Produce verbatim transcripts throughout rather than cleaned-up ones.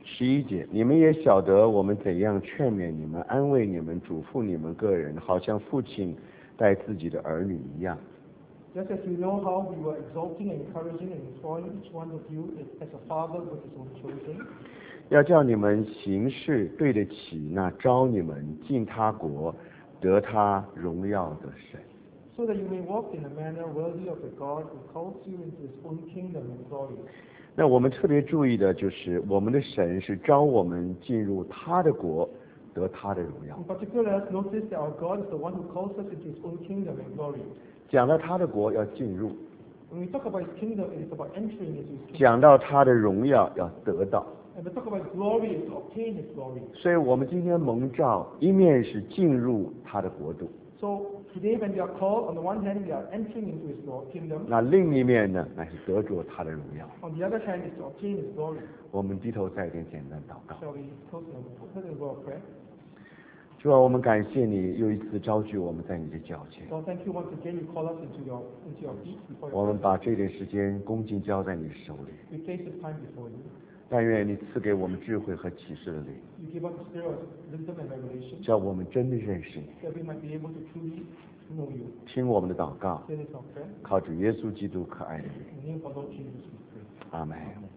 十一节，你们也晓得我们怎样劝勉你们、安慰你们、嘱咐你们个人，好像父亲待自己的儿女一样。 Just as you know how we were exalting and encouraging and inspiring each one of you as a father with his own children. 要叫你们行事对得起那招你们进他国、得他荣耀的神。 So that you may walk in a manner worthy of the God who calls you into his own kingdom and glory. 那我们特别注意的就是，我们的神是招我们进入他的国，得他的荣耀。 In particular, notice that our God is the one who calls us into his own kingdom and glory. 讲到他的国要进入， When we talk about his kingdom, it is about entering into his kingdom. 讲到他的荣耀要得到。 And we talk about glory, is to obtain his glory. 所以我们今天蒙召，一面是进入他的国度， So today, when we are called, on the one hand, we are entering into his kingdom. 那另一面呢，乃是得着他的荣耀。 On the other hand, is to obtain his glory. 我们低头再一点简单祷告。 Shall we close in a word of prayer? 主啊，我们感谢你又一次召聚我们在你的脚前， Lord, thank you once again. You call us into your into your feet before 我 your 们把这点时间恭敬交在你手里。 We place this time before you. 但愿你赐给我们智慧和启示的灵， You give us the spirit of wisdom and revelation, 叫我们真的认识你。 that we might be able to truly know you. 听我们的祷告， Say this our prayer. 靠主耶稣基督可爱的名， In the name of our Lord Jesus, we pray. 阿门。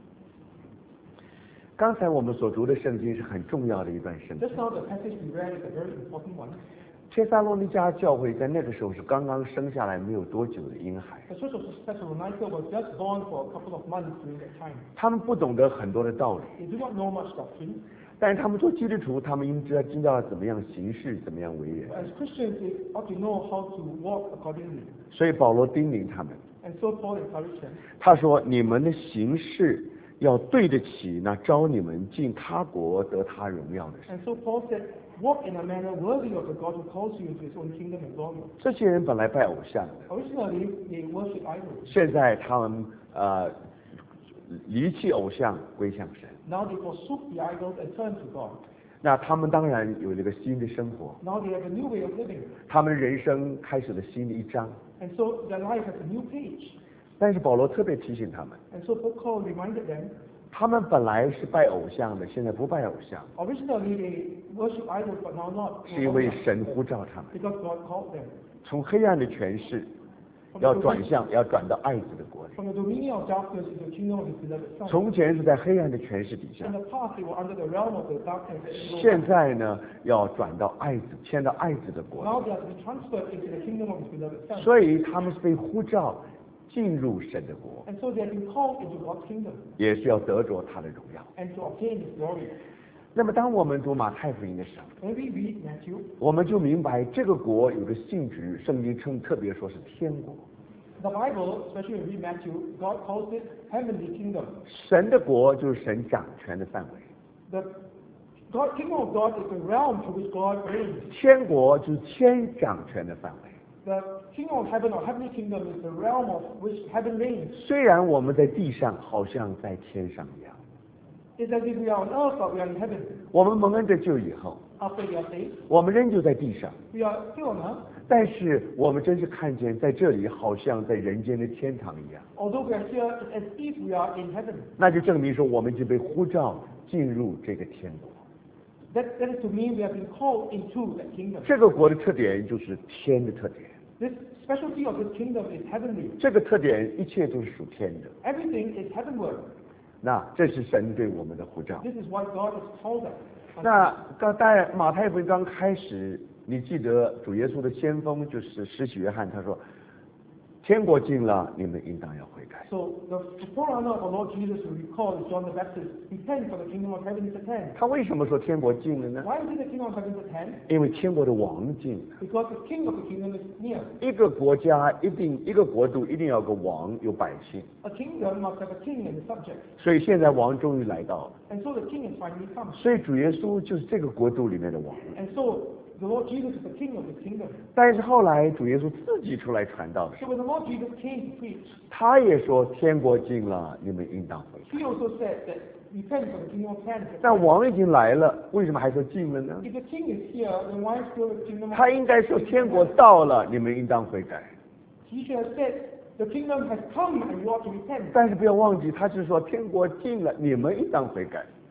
刚才我们所读的圣经是很重要的一段圣经。 Just now, the passage we read is a very important one. 帖撒罗尼迦教会在那个时候是刚刚生下来没有多久的婴孩， The church of Thessalonica was just born for a couple of months during that time. 他们不懂得很多的道理， They do not know much doctrine. 但是他们做基督徒，他们应知道知道怎么样行事，怎么样为人。 As Christians, they ought to know how to walk accordingly. 所以保罗叮咛他们， And so Paul encouraged them. 他说：“你们的行事要对得起那招你们进他国得他荣耀的神。 And so Paul said, walk in a manner worthy of the God who calls you into his own kingdom and glory. ” 这些人本来拜偶像的， Originally, they worship idols. 现在他们呃离弃偶像归向神。 Now they forsook the idols and turned to God. 那他们当然有了一个新的生活， Now they have a new way of living. 他们人生开始了新的一章。 And so their life has a new page. 但是保罗特别提醒他们， And so Paul reminded them, 他们本来是拜偶像的，现在不拜偶像， originally they worship idols, but now not. 是因为神呼召他们 Because God called them. 从黑暗的权势要转向，要转到爱子的国里。 From the dominion of darkness into the kingdom of his beloved Son. 从前是在黑暗的权势底下 In，the past, they were under the realm of the darkness. and evil. 现在呢要转到爱子，迁到爱子的国里。 Now they are to be transferred into the kingdom of his beloved Son. 所以他们是被呼召进入神的国， And so they have been called into God's kingdom 也是要得着他的荣耀。 and to obtain his glory. 那么当我们读马太福音的时候， When we read Matthew, 我们就明白这个国有个性质，圣经称特别说是天国。 the Bible, especially when we read Matthew, God calls it heavenly kingdom. 神的国就是神掌权的范围， The God, kingdom of God is the realm to which God reigns. 天国就是天掌权的范围。 The kingdom of heaven or heavenly kingdom is the realm of which heaven reigns. 虽然我们在地上好像在天上一样， It's as if we are on earth, but we are in heaven. 我们蒙恩得救以后， After we are saved, 我们仍旧在地上， we are still on earth. 但是我们真是看见在这里好像在人间的天堂一样， Although we are here, it's as if we are in heaven. 那就证明说我们已经被呼召进入这个天国。 That, that is to mean we have been called into that kingdom. 这个国的特点就是天的特点， This specialty of this kingdom is heavenly. 这个特点一切都是属天的。 Everything is heavenward. 那这是神对我们的呼召。 This is what God has called us. 那刚在马太福音刚开始，你记得主耶稣的先锋就是施洗约翰，他说：“天国近了，你们应当要悔改。” So the forerunner of our Lord Jesus, who we call is John the Baptist, repent for the kingdom of heaven is at hand. 他为什么说天国近了呢？ Why is it the kingdom of heaven is at hand? 因为天国的王近了。 Because the king of the kingdom is near. 一个国家一定，一个国度一定要有个王，有百姓。 A kingdom must have a king and a subject. 所以现在王终于来到了， And so the king has finally come. 所以主耶稣就是这个国度里面的王。 And so the Lord Jesus is the king of this kingdom. 但是后来主耶稣自己出来传道的时 So 候， when the Lord Jesus came to preach, 他也说天国近了，你们应当悔改。 he also said that repent for the kingdom of heaven is at 但 hand. 王已经来了，为什么还说近了呢？ If the king is here, then why is still the kingdom of 他应该说天国到了，你们应当悔改。 He should have said, the kingdom has come and you ought to repent. 但是不要忘记，他是说天国近了，你们应当悔改。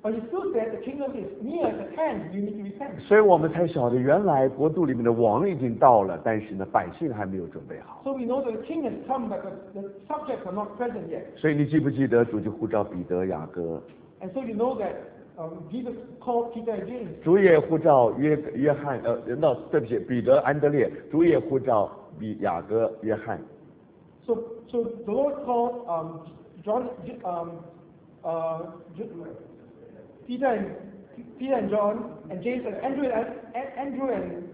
But he still said the kingdom is near at hand, you need to repent. 所以我们才晓得，原来国度里面的王已经到了，但是呢，百姓还没有准备好。 So we know that the king has come, but the, the subjects are not present yet. 所以你记不记得主就呼召彼得、雅各， And so you know that um, Jesus called Peter and James. 主也呼召约约翰，呃，那对不起，彼得、安德烈，主也呼召比雅各、约翰。 So, so the Lord called um, John, um, uh, Peter and Peter and John and James and Andrew and Andrew and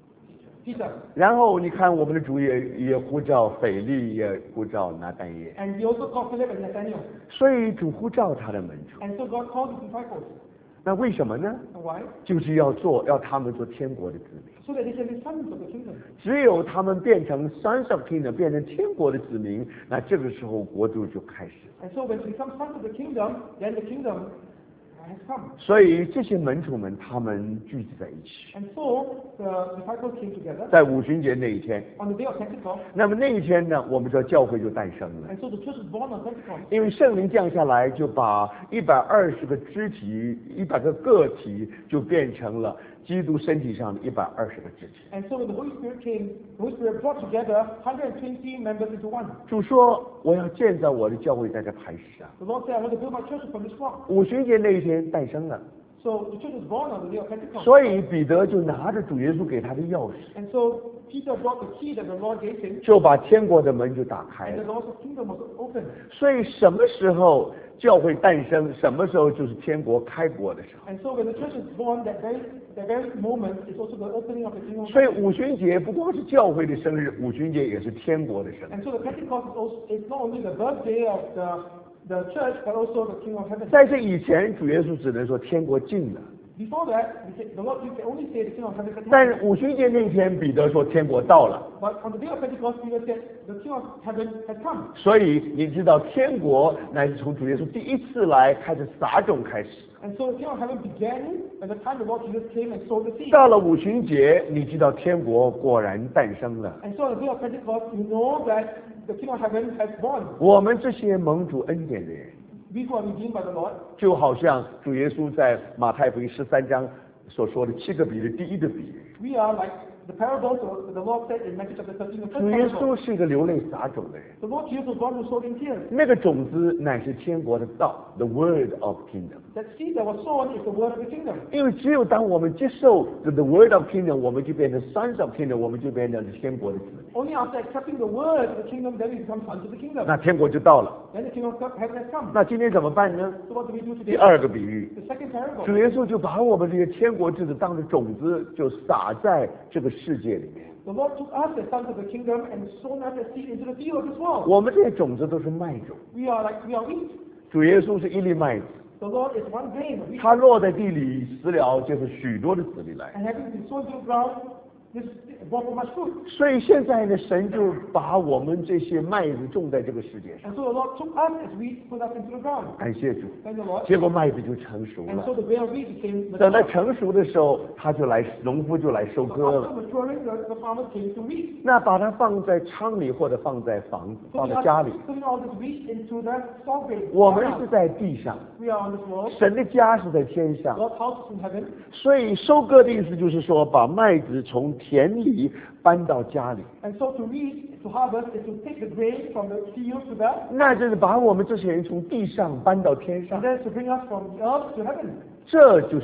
Peter. 然后你看，我们的主也也呼召腓力，也呼召拿但业。 And he also called Philip and Nathaniel. 所以主呼召他的门徒。 And so God called his disciples. 那为什么呢？ And why? 就是要做，要他们做天国的子民。 So that they can be sons of the kingdom. 只有他们变成 sons of kingdom， 变成天国的子民，那这个时候国度就开始。 And so when they become sons of the kingdom, then the kingdom has come. 所以这些门徒们，他们聚集在一起， And so the disciples came together 在五旬节那一天。 on the day of Pentecost. 那么那一天呢，我们知道教会就诞生了， And so the church was born on Pentecost. 因为圣灵降下来，就把一百二十个肢体、一百个个体，就变成了基督身体上的一百二十个肢体。 And so when the Holy Spirit came, the Holy Spirit brought together one hundred twenty members into one. 主说：“我要建造我的教会在这磐石上。 The Lord said, I want to build my church from this rock. ” 五旬节那一天诞生了， So the church was born on the day of Pentecost. 所以彼得就拿着主耶稣给他的钥匙， And so Peter brought the key that the Lord gave him, 就把天国的门就打开 and 了。 the Lord's kingdom was opened. 所以什么时候教会诞生，什么时候就是天国开国的时候。 And so when the church is born, that very, that very moment is also the opening of the kingdom of 所以 heaven. 五旬节不光是教会的生日，五旬节也是天国的生日。 And so the Pentecost is also is not only the birthday of the the church, but also the kingdom of heaven. 在这以前，主耶稣只能说天国近了。 Before that, we said, the Lord you can only say the kingdom of heaven. 但是五旬节那天，彼得说天国到了。 But on the day of Pentecost, Peter said, the kingdom of heaven has come. 所以你知道，天国乃是从主耶稣第一次来开始撒种开始。 And so the kingdom of heaven began at the time the Lord Jesus came and sowed the seed. 到了五旬节，你知道天国果然诞生了。 And so on the day of Pentecost, you know that the kingdom of heaven has born. 我们这些蒙主恩典的人， We who are redeemed by the Lord, 就好像主耶稣在马太福音十三章所说的七个比喻第一个比喻。 we are like the parables of the Lord said in Matthew chapter thirteen, the 主 first 耶 parable. 稣是一个流泪撒种的人， The Lord Jesus was one who sowed in tears. 那个种子乃是天国的道 ，the word of kingdom。 That seed that was sown is the word of the kingdom. 因为只有当我们接受 the the word of kingdom， 我们就变成 sons of kingdom， 我们就变成天国的子民。 Only after accepting the word of the kingdom, then we become sons of the kingdom. 那天国就到了。 Then the kingdom of heaven has come. 那今天怎么办呢？ So what do we do 第 today? 二个比喻， The second parable. 主耶稣就把我们这些天国之子当着种子，就撒在这个世界里面。 The Lord took us, the sons of the kingdom, and sown us as seed into the field of this world. 我们这些种子都是麦种， We are like, we are wheat. 主耶稣是一粒麦子， The Lord is one grain of wheat. 它落在地里死了，就是许多的子粒来。 And having been sown into the ground, this brought forth much fruit. 所以现在呢，神就把我们这些麦子种在这个世界上。 And so the Lord took us as wheat, put us into the ground. 感谢主， Thank the Lord. 结果麦子就成熟 And 了 so。the grain of wheat became 等它 mature. 成熟的时候，他就来，农夫就来收 So 割了。 after maturing, the, the farmers came to wheat. 那把它放在仓里或者放在房子， So 放 we 在家 are 里。 putting all this wheat into the store grain. 我们是在地上， We are on this world. 神的家是在天上。 God's house is in heaven. 所以收割的意思就是说，把麦子从田里搬到家里， And so to reap, to harvest, is to take the grain from the field to the, 那就是把我们这些人从地上搬到天 and 上。 then to bring us from the earth to heaven. 这就是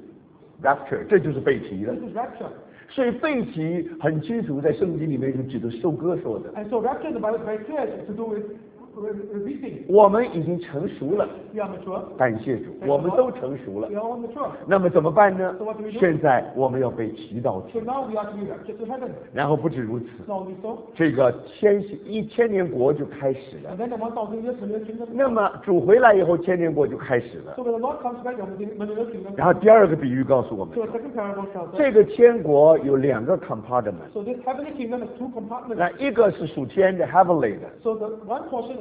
rapture， 这就是被提的 This。is rapture. 所以被提很清楚，在圣经里面就指着收割说的。 And so rapture in the Bible is very clear. It's to do with, with, with reaping. 我们已经成熟了， We are mature. 感谢主，我们都成熟了 We。are all mature. 那么怎么办呢 So what do we？do？ 现在我们要被提到 So 天， now we are to be raptured to heaven. 然后不止如此， Not only so, 这个千一千年国就开始了 and。then the one thousand years millennial kingdom. 那么主回来以后，千年国就开始了。 So when the Lord comes back, the millennial kingdom. 然后第二个比喻告诉我们， So the second parable tells us. 这个天国有两个 compartment， So this heavenly kingdom has two compartments. 那一个是属天的 heavenly 的， So the one portion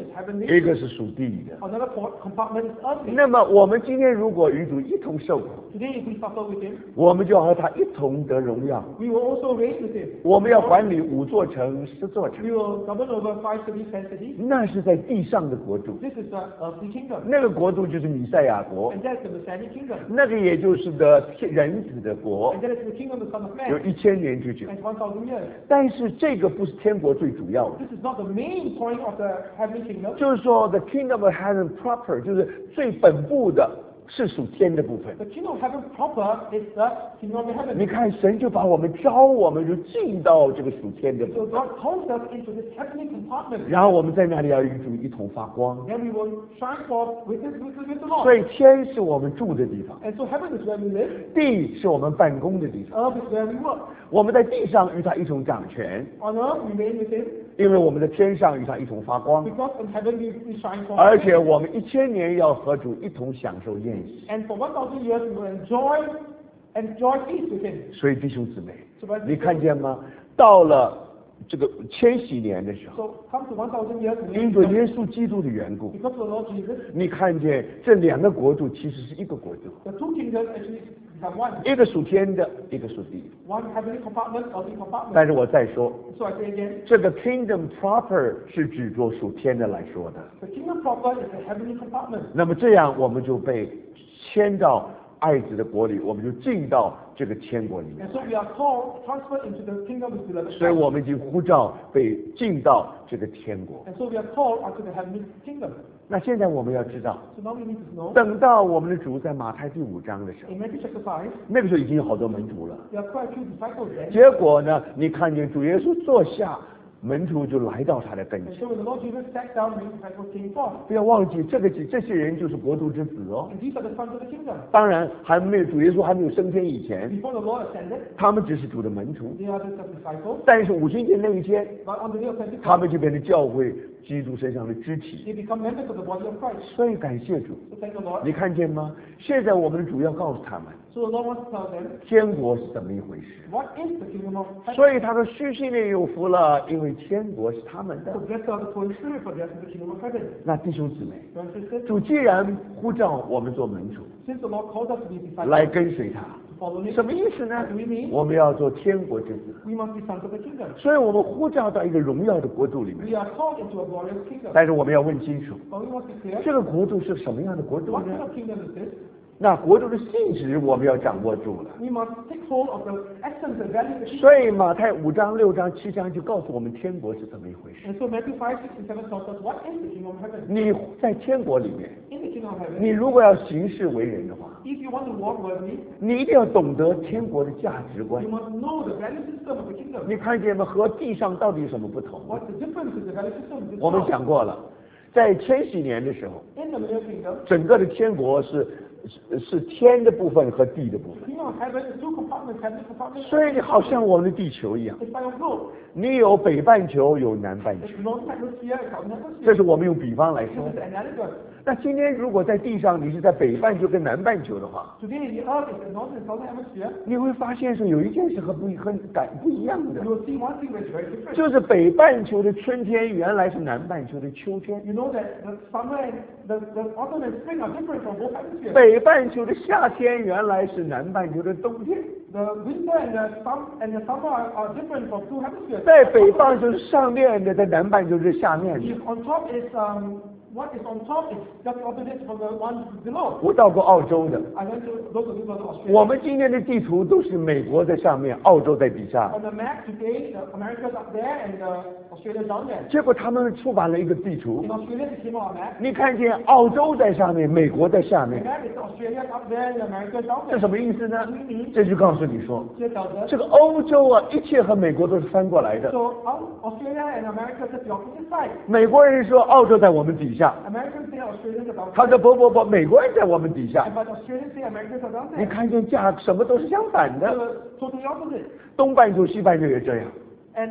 is heavenly, 一个是属地的。 another co- compartment is earthly. 那么我们今天如果与主一同受苦， Today, if we suffer with him, 我们就要和他一同得荣耀。 we will also reign with him. 我们要管理五座城、十座城， We will govern over five cities, ten cities. 那是在地上的国度。 This is the earthly kingdom. 那个国度就是弥赛亚国， And that's the Messianic kingdom. 那个也就是的人子的国 And，that is the kingdom of the Son of 有 Man. 一千年之久。 And one thousand years. 但是这个不是天国最主要的， This is not the main point of the heavenly kingdom. 就是说 the kingdom of heaven proper 就是最本部的是属天的部分。 The kingdom of heaven proper is the kingdom of 你 heaven. 看神就把我们招，我们就进到这个属天的部 So 分， God calls us into this heavenly compartment. 然后我们在那里要与主一同发光。 Then we will shine forth with, this, with, with the Lord. 所以天是我们住的地方， And so heaven is where we live. 地是我们办公的地方。 Earth is where we work. 我们在地上与他一同掌权， On earth we reign with him. 因为我们在天上与他一同发光， Because in heaven we, we shine forth. 而且我们一千年要和主一同享受宴席。 And for one thousand years we will enjoy, enjoy peace with him. 所以弟兄姊妹， So, brothers and 你看见吗？到了这个千禧年的时候， So come to one thousand years, 因着耶稣基督的缘故， because of the Lord Jesus, 你看见这两个国度其实是一个国度， the two kingdoms actually become one. 一个属天的，一个属地的。 One heavenly compartment, earthly compartment. 但是我再说， So I say again, 这个 kingdom proper 是指着属天的来说的。 the kingdom proper is the heavenly compartment. 那么这样我们就被迁到爱子的国里，我们就进到这个天国里面 And。so we are called, transferred into the kingdom of the beloved 所以 Son. 我们已经呼召被进到这个天国。 And so we are called unto the heavenly kingdom. 那现在我们要知道， So now we need to know, 等到我们的主在马太第五章的时候， in Matthew chapter five, 那个时候已经有好多门徒了。 there are quite a few disciples there. 结果呢，你看见主耶稣坐下，门徒就来到他的跟 And 前。 so when the Lord Jesus sat down, many disciples came forth. 不要忘记，这个这些人就是国度之子哦。 And these are the sons of the kingdom. 当然，还没有主耶稣还没有升天以前， Before the Lord ascended, 他们只是主的门徒。 they are the disciples. 但是五旬节那一天， But on the day of 他 Pentecost, 们就变成教会基督身上的肢体。 they become members of the body of Christ. 所以感谢主， So thank the Lord. 你看见吗？现在我们的主要告诉他们， So the Lord wants to tell them, 天国是怎么一回事。 what is the kingdom of heaven? 所以他说：“虚心的有福了，因为天国是他们的 So。blessed are the poor in spirit, for theirs is the kingdom of heaven. ” 那弟兄姊妹， Brothers and sisters, 主既然呼召我们做门徒， since the Lord calls us to be disciples, 来跟随他， to follow him, 什么意思呢 what do we mean? 我们要做天国之子， We must be sons of the kingdom. 所以我们呼召到一个荣耀的国度里面。 We are called into a glorious kingdom. 但是我们要问清楚， But we must be clear, 这个国度是什么样的国度 what 呢 kind？of kingdom is this? 那国度的性质我们要掌握住了。 We must take hold of the essence and value of the kingdom. 所以马太五章、六章、七章就告诉我们天国是怎么一回事。 And so Matthew five, six, and seven tells us what is the kingdom of heaven. 你在天国里面， In the kingdom of 你 heaven, 如果要行事为人的话， if you want to walk worthily, 你一定要懂得天国的价值观 you。must know the value system of the kingdom. 你看见吗？和地上到底有什么不同？ What's the difference in the value system of this 我们 world? 讲过了，在千禧年的时候， In the millennial kingdom, 整个的天国是是是天的部分和地的部 the 分。 kingdom of heaven is two compartments, heavenly compartment. 所以你好像我们的地球一样， It's like a globe. 你有北半球，有南半球， It's northern hemisphere, it's southern 这 hemisphere. 是我们用比方来 This 说 is 的。 the analogy. 那今天如果在地上你是在北半球跟南半球的话， Today, the earth is the northern and southern hemisphere. 你会发现是有一件事和不和感不一样的 You，will see one thing that is very different. 就是北半球的春天原来是南半球的秋天， You know that the summer and the, the autumn and spring are different from both hemispheres. 北半球的夏天原来是南半球的冬天， The winter and the, sum, and the summer are, are different from two hemispheres. 在北半球是上面的，在南半球是下面的。 If on top is um, what is on top is just the opposite from the one below. 我到过澳洲的， I went to those of you go to Australia. 我们今天的地图都是美国在上面，澳洲在底下。 On the map today, the America's up there and the Australia's down there. 结果他们出版了一个地图 In，Australia, they came on a map. 你看见澳洲在上面，美国在下 The 面， map is Australia up there and America's down 这 there. 什么意思呢？这就告诉你说， Here tells us. 这个欧洲啊，一切和美国都是翻过来的。 So Au- Australia and America is the opposite side. 美国人说澳洲在我们底下， Americans say Australians are down 他 there. 说不不不，美国人在我们底下。 But Australians say Americans are down 你 there. 看见价什么都是相反的， So totally opposite. 东半球、西半球也这样。 And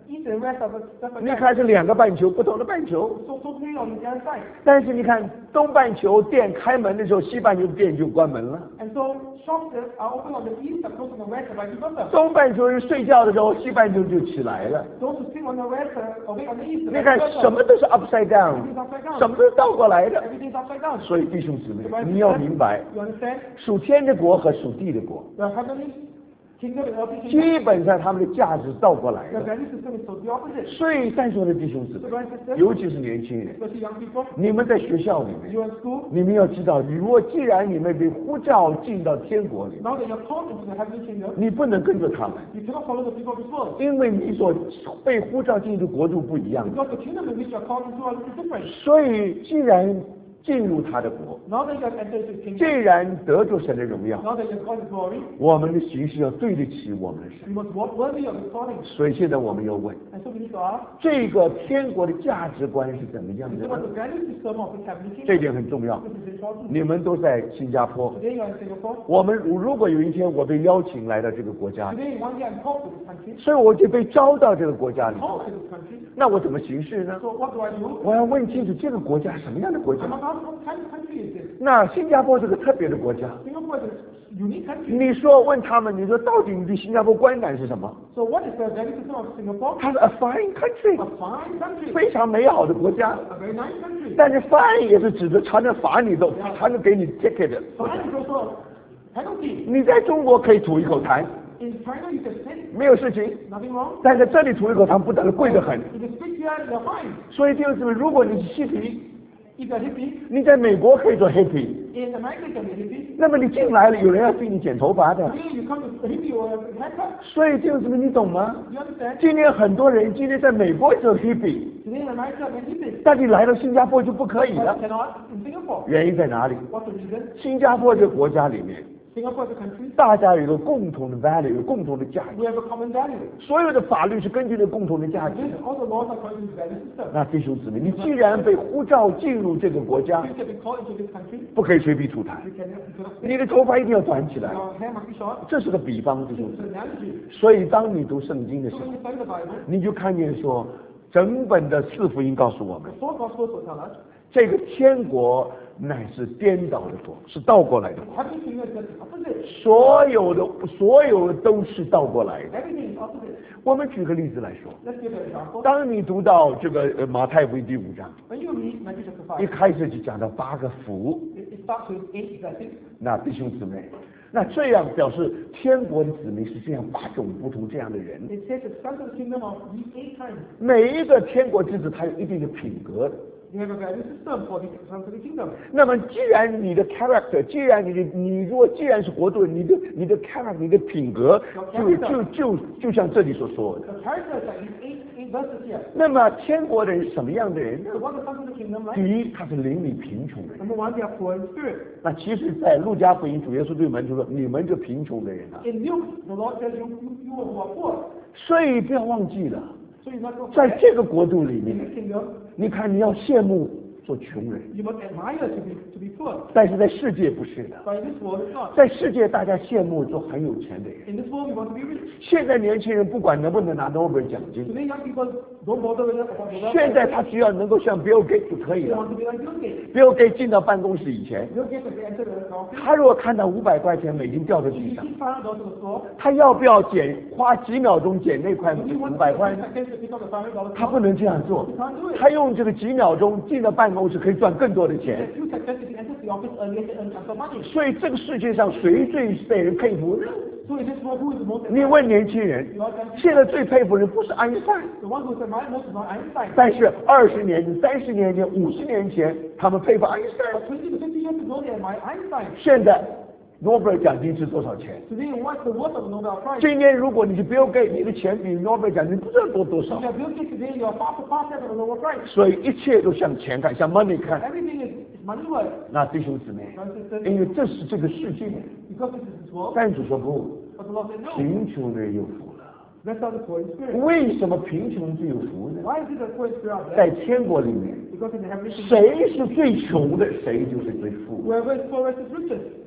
east and west of the stuff like 你 that. 看是两个半球，不同的半球。 So totally on the other side. 但是你看东半球店开门的时候，西半球店就关门了。 And so shops are open on the east and closed on the west, like reverse. 东半球人睡觉的时候，西半球就起来了。 Those who sleep on the west are awake on the east. 你看什么都是 upside down， Everything's upside down. 什么都是倒过来的。 Everything's upside down. 所以弟兄姊妹，你要明白， You understand? 属天的国和属地的国， The heavenly kingdom and earthly 基 kingdom. 本上他们的价值倒过来 The 的。 value system is totally opposite. 所以在座的弟兄姊 So 妹， brothers and sisters, 尤其是年轻人， especially young people, 你们在学校里面， you in school, 你们要知道，如果既然你们被呼召进到天国里， now that you're called into the heavenly kingdom, 你不能跟着他们， you cannot follow the people of this world. 因为你所被呼召进的国度不一样。 Because the kingdom in which you're called into is different. 所以，既然进入他的国， Now that you have entered his 既 kingdom, 然得着神的荣耀， now that you have got his glory, 我们的行事要对得起我们的神。 you must walk worthy of his calling. 所以现在我们要问， And so we need to ask, 这个天国的价值观是怎么样 is 的 what 呢？ the value system of this heavenly 这 kingdom? 点很重要。 This is important. 你们都在新加坡， Today you're in Singapore. 我们如如果有一天我被邀请来到这个国家里， Today one day I'm called to this country. 所以我就被招到这个国家里， Called to this country. 那我怎么行事呢？ So what do I do? 我要问清楚这个国家什么样的国 I 家。 must ask what kind of country is this? 那新加坡是个特别的国家， Singapore is a unique country. 你说问他们，你说到底你对新加坡观感是什么？ So what is the value system of Singapore? 它是 a fine country， A fine country. 非常美好的国家。 A very nice country. 但是 fine 也是指着常常罚你的，常常给你 ticket 的。 Fine is also a penalty. 你在中国可以吐一口痰， In China you can spit, 没有事情， nothing wrong. 但在这里吐一口痰不得了，贵得很。 If you spit here, you're fine. 所以就是如果你是嬉皮， If you're hippie, 你在美国可以做 happy， in America you can be hippie. 那么你进来了，有人要替你剪头发的。 Here you come to a hippie or a haircut. 所以就是你懂吗？ You understand? 今天很多人今天在美国做 hippy， Today in America they're hippies. 但你来到新加坡就不可以 But 了。 cannot in Singapore. 原因在哪里？ What's the reason? 新加坡这个国家里面， Singapore is a country. 大家有一个共同的 value，有共同的价值， We have a common value. 所有的法律是根据这共同的价值 This, 的。 all the laws are according to the value system. 那弟兄姊妹，你既然被呼召进入这个国家， You can be called into this country. 不可以随便吐痰， You cannot, you cannot 你的头发一定要短起来。 Your hair must be short. 这是个比方，弟兄 It's 姊妹。 an analogy. 所以当你读圣经的时 So 候 when，you study the Bible, 你就看见说，整本的四福音告诉我们， the four Gospels will tell us 这个天国乃是颠倒的国，是倒过来的国。 heavenly kingdom is just the opposite. 所有的所有的都是倒过来的。 Everything is opposite. 我们举个例子来说， Let's give an example. 当你读到这个呃马太福音第五章， When you read Matthew chapter 一 five, 开始就讲到八个福， it, it starts with eight blessings. 那弟兄姊妹，那这样表示天国的子民是这样八种不同这样的人， It says the sons of the kingdom of these eight kinds. 每一个天国之子他有一定的品格的。 You have a value system for the sons of the kingdom. 那么既然你的 character，既然你的你如果既然是国度，你的你的 character，你的品格就就就就像这里所说的。 The characters are in eight, eight verses here. 那么天国的人是什么样的人呢 So？what are the sons of the kingdom 第 like? 一，他是邻里贫穷的人。 Number one, they are poor in spirit. 那其实，在路加福音，主耶稣对门徒说：“你们这贫穷的人啊， In Luke, the Lord says you, you, you who are poor. 所以不要忘记了， So you must not 在 forget 这个国度里 in 面， this kingdom, 你看你要羡慕做穷人， you must admire to be, to be poor. 但是在世界不是的， But in this world, it's not. 在世界大家羡慕做很有钱的人。 In this world, we want to be rich. 现在年轻人不管能不能拿诺贝尔奖金， Today, young people don't bother with about the 现 wealth. 在他只要能够像 Bill Gates 就可以 They 了。 want to be like Bill Gates. Bill Gates 进到办公室以前， Bill Gates, when they enter the office, 他如果看到五百块钱美金掉在 if 地 you 上， see five hundred dollars to the store, 他要不要捡花几秒钟捡那块 do you 五 want 百 to 块呢？ take to pick up the five hundred dollars? 他不能这样做 You，can't do it. 他用这个几秒钟进了办公室可以赚更多的钱。 If you success, if you enter the office early, you can earn some money. 所以这个世界上谁最被人佩服？ So in this world, who is the most 你问年轻人， You ask them, 现在最佩服人不是爱因斯坦， the one who is admired most is not Einstein. 但是二十年前、三十年前、五十年前，他们佩服爱因斯坦。 But twenty to fifty years ago, they admired Einstein. 现在诺贝尔奖金是多少钱？ Today, what's the worth of the Nobel Prize? 今天如果你是 Bill Gates，你的钱比诺贝尔奖金不知道多多 If 少。 you're Bill Gates today, you're far, far ahead of the Nobel Prize. 所以一切都向钱看，向 money 看。 Everything is, is money worth. 那弟兄姊妹， Brothers and 因 sisters, 为这是这个世界， because this is this world, 但主说不， but the Lord said no. 贫穷的人有福了。 Blessed are the poor in spirit. 为什么贫穷最有福呢？ Why is it the poor in spirit are blessed? 在天国里面， Because in the heavenly kingdom, 谁是最穷的，谁就是最富。 whoever is poorest is richest.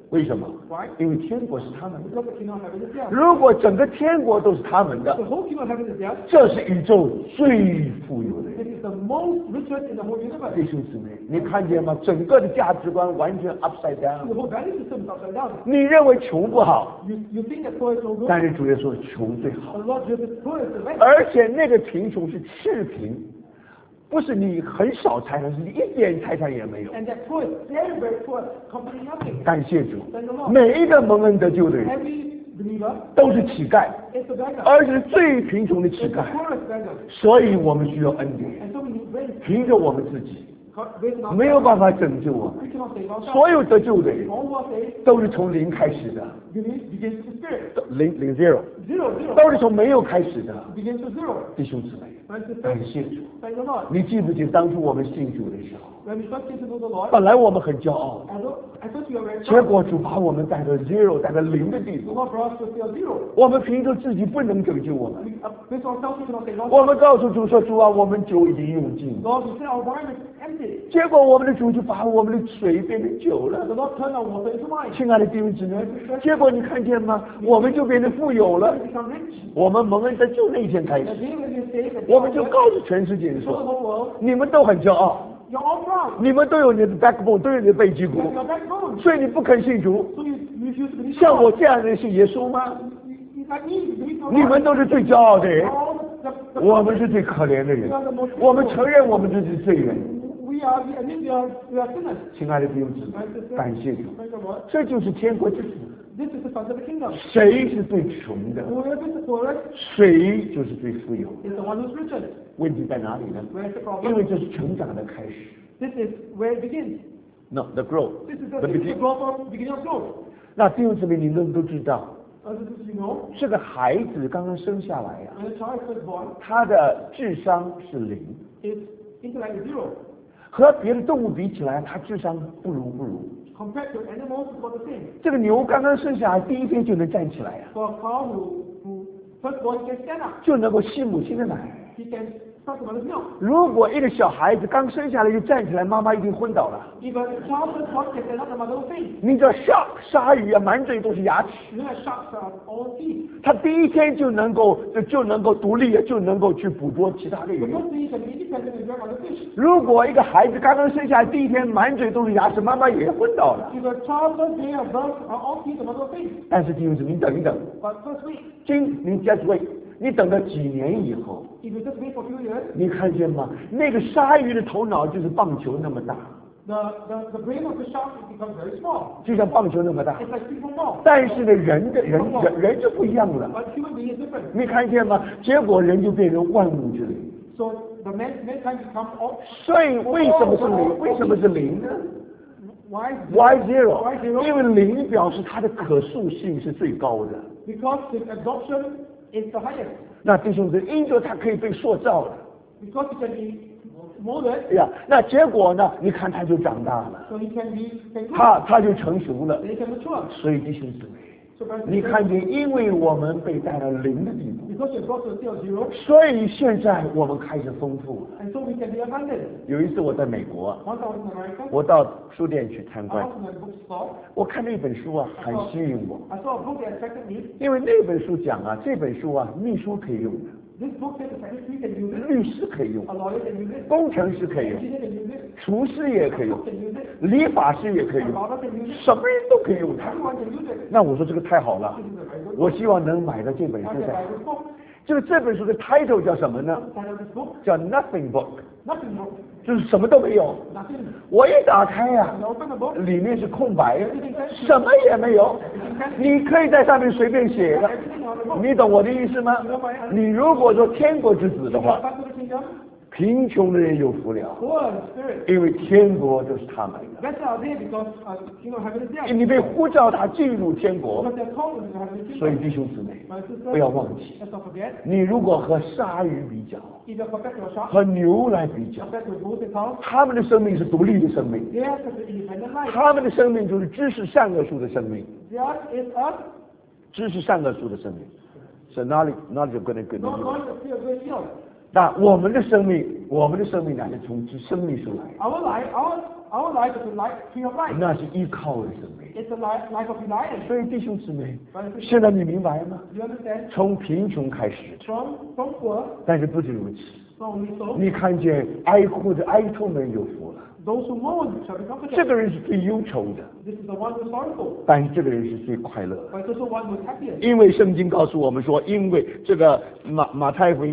为什么 Why? 因为天国是他们的。 Because the kingdom of heaven is theirs. 如果整个天国都是他们的， The whole kingdom of heaven is theirs. 这是宇宙最富有的人。 This is the most richest in the whole universe. 弟兄姊妹，你看见吗？整个的价值观完全 upside The down。 whole value system is upside down. 你认为穷不好， You, you think that poor is no good? 但是主耶稣说穷最好 The。Lord Jesus poor is the best. 而且那个贫穷是赤贫，不是你很少财产，是你一点财产也没有。 And that poor is very, very poor, completely nothing. 感谢主 Thank the，Lord. 每一个蒙恩得救的人 Every believer 都是乞丐， is a beggar. 而且是最贫穷的乞 It's the 丐。 poorest beggar. 所以我们需要恩典， And so we need grace. 凭着我们自己 God, grace not 没有办法拯救我们。 We cannot save ourselves. 所有得救的人 All who are saved 都是从零开始的， begins, begins with the Spirit. 零零 zero， Zero, zero. 都是从没有开始的。 Begins with zero. 弟兄姊妹， Friends and 感 sisters, 谢主。 thank the Lord. 你记不记得当初我们信主的时候， When we first came to know the Lord, 本来我们很骄傲， I thought, I thought you were very 结 proud. 果主把我们带到 zero， 带到零的地 The 步。 Lord brought us to still zero. 我们凭着自己不能拯救我们， We, uh, based on ourselves, we cannot save 我 ourselves. 们告诉主说：“主啊，我们酒已经用尽。 Lord, we say our wine is empty. ” 结果我们的主就把我们的水变成酒了。 The Lord turned our water into wine. 亲爱的弟兄姊妹，结果你看见吗？我们就变得富有了 We。become rich. 我们蒙恩在就那一天开 The 始， day when you save and 我们就 you 告诉全世界 show the 说： whole world, 你们都很骄傲， you're all proud. 你们都有你的 backbone， 都有你的背脊 You 骨 have，your backbone. 所以你不肯信主。 So you, you refuse to believe 像 God. 我这样的人信耶稣吗？ You, you, like me, you believe God. 你们都是最骄傲的人， All the, the, 我们是最可怜的人。我们承认我们这是罪人。 we are, we admit we are, we are sinners. 亲爱的弟兄姊妹， Friends and sisters, 感谢主， thank the Lord. 这就是天国之子。 This is the sons of the kingdom. 谁是最穷的？ Whoever is the poorest 谁就是最富有的？ is the one who's richest. 问题在哪里呢？ Where's the 因 problem? 为这是成长的开始。 This is where it begins. No, the growth. This is the, The this is the begin- growth of, beginning of growth. 那弟兄姊妹，你们都知道， As you know, 这个孩子刚刚生下来呀、 when a child is first born, 他的智商是零， its intellect is zero. 和别的动物比起来，他智商不如不如。 Compared to animals, it's about the same. 这个牛刚刚生下来，第一天就能站起来呀、 For a cow who, who first born can stand up, 就能够吸母亲的奶。 he can suck the mother's milk. 如果一个小孩子刚生下来就站起来，妈妈一定昏倒了。 If a child first born can stand up, the mother will faint. 你知道 shark 鲨鱼啊，满嘴都是牙齿， You know, sharks are all teeth. 它第一天就能够就就能够独立，就能够去捕捉其他的 The 鱼。 first thing he can be independent and grab other fish. 如果一个孩子刚刚生下来第一天满嘴都是牙齿，妈妈也昏倒了。 If a child first day of birth are all teeth, the mother will faint. 但是弟兄姊妹，你等一等， But first week, 今你 just wait，你等到几年以后， if you just wait for a few years, 你看见吗？那个鲨鱼的头脑就是棒球那么大， the, the, the brain of the shark becomes very small. 就像棒球那么大。 It's like ping-pong ball. 但是呢，人的人人人就不一样了。 But human being is different. 你看见吗？结果人就变成万物之灵。 So the man, mankind becomes all. 所以为什么是零？为什么是零呢 Why? ？Why Why zero？ zero? 因为零表示它的可塑性是最高的。 Because his absorption is the highest. 那弟兄姊妹，因着它可以被塑造了。 Because he can be molded, 哎呀，那结果呢？你看它就长大了， so he can be, can grow, 它它就成熟了。 then he can mature. 所以弟兄姊妹， So friends, 你看见，因为我们被带到零的地步， because you're brought to a state of zero, 所以现在我们开始丰富了。 and so we can be abundant. 有一次我在美国， Once I was in America, 我到书店去参 I 观， was in a bookstore. 我看那本书啊，很吸引我， I saw a book that attracted me. 因为那本书讲啊，这本书啊，秘书可以用的， This book says the secretary can use it, 律师可以用 a，lawyer can use it, 工程师可以 an 用， engineer can use it, 厨师也可以 a 用 cook，can use it, 理发师也可以 a 用， barber can use it, 什么人都可以用它。 everyone can use it. 那我说这个太好了， This is a very good 我 book. 希望能买到这本 I 书 can 在 buy。this book. 这个这本书的 title 叫什么呢？ What's the title of this book? 叫 Nothing Book， Nothing book. 就是什么都没有。 Nothing. 我一打开呀、 I open the book. 里面是空白，什么也没有。你可以在上面随便写的， Everything on the book. 你懂我的意思吗？你如果说天国之子的 If you 话 are，back to the kingdom, 贫穷的人有福了， poor in spirit. 因为天国就是他们的。 Blessed are they because uh, the kingdom of heaven is theirs. 你被呼召他进入天国， Because they are called into the heavenly 所以 kingdom. 弟兄姊妹 My 不 sister, 要忘记， let's not forget, 你如果和鲨鱼比较， if you're compared to a shark, 和牛来比较， compared to a goose and cow, 他们的生命是独立的生命， they have such an independent life. 他们的生命就是知识善恶树的生命， Theirs is a 知识善恶树的生命。So knowledge, knowledge of good and good. not knowing the fear of good evil. 那我们的生命，我们的生命乃是从知生命树来的。 Our life, our our life is a life, tree of life. 那是依靠的生命。 It's a life, life of reliance. 所以弟兄姊妹， Brothers and 现在你明白吗？ sisters, you understand? 从贫穷开始， From, from poor, 但是不止如此。 not only so, 你看见哀哭的哀痛的人有福了， those who mourn shall be comforted. 这个人是最忧愁的， This is the one who is sorrowful, 但是这个人是最快乐的。 but it's also one who is happiest. 因为圣经告诉我们说，因为这个马马太福音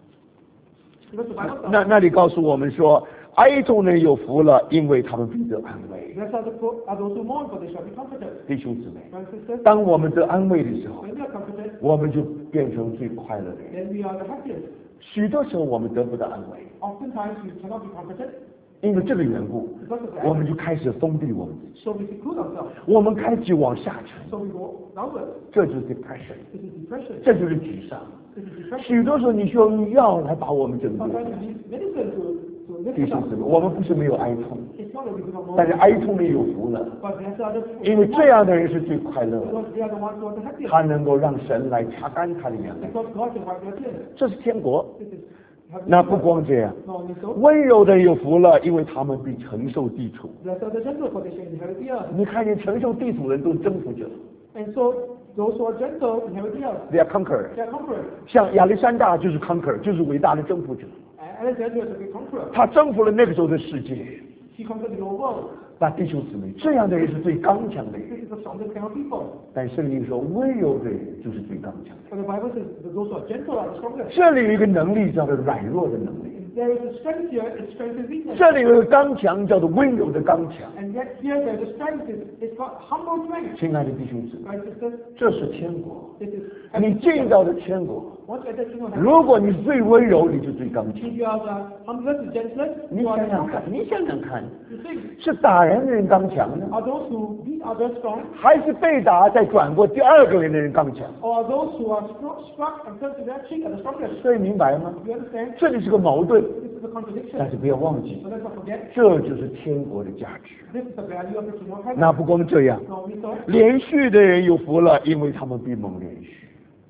Because the Bible says, 那那里告诉我们说，哀痛的人有福了，因为他们必得安慰。 blessed are, the poor, are those who mourn, for they shall be comforted. 弟兄姊妹， Brothers and sisters, 当我们得安慰的时候， when we are comforted, 我们就变成最快乐的人。 then we are the happiest. 许多时候我们得不到安慰， Oftentimes we cannot be comforted 因为这个缘故， because of that. 我们就开始封闭我们自己， So we seclude ourselves. 我们开始往下沉， So we go downwards. 这就是 depression， This is depression. 这就是沮丧。 This is depression. 许多时候你需要用药来把我们整顿。 Sometimes we need medicine to, to lift 弟 us 兄 up. 姊妹，我们不是没有哀痛， It's not that we do not 但是 mourn, 哀痛里有福了， but blessed are the 因为这样的人是最快乐的， because they are the ones who are the happiest. 他能够让神来擦干他的眼泪， Because God can wipe their tears. 这是天国。 This is heaven. 那不光这样， Not only so, 温柔的人有福了，因为他们必承受地土。 blessed are the gentle, for they shall inherit the earth. 你看见承受地土的人都是征服者 And so those who are gentle inherit the earth. ，they are conquerors。 They are conquerors. 像亚历山大就是 conqueror，就是伟大的征服者， And Alexander is a great conqueror. 他征服了那个时候的世界。 He conquered the whole world. 那弟兄姊妹，这样的人是最刚强的人。 This is the strongest kind of people. 但圣经说，温柔的人就是最刚强的。 But the Bible says that those who are gentle are the strongest. 这里有一个能力叫做软弱的能力， There is a strength here, it's strength is weakness. 这里有一个刚强叫做温柔的刚强。 And yet here there is a strength, is it's got humble strength. 亲爱的弟兄姊妹， Right, sisters? 这是天国， This is 你进到的天国。 once you enter the kingdom of heaven, 如果你是最温柔，你就最刚强。 if you are the humblest, the gentlest, 你 you are 想 the 想看， strongest. 你想想看， You think, 是打人的人刚强呢， are those who beat others strong, 还是被打再转过第二个人的人刚强？ or are those who are struck, struck and turn to their cheek are the strongest? 所以明白吗？ You understand? 这里是个矛盾， This is a contradiction. 但是不要忘记， So let's not forget, 这就是天国的价值。 this is the value of the kingdom of heaven. 那不光这样， Not only so, 连续的人有福了，因为他们必蒙连续。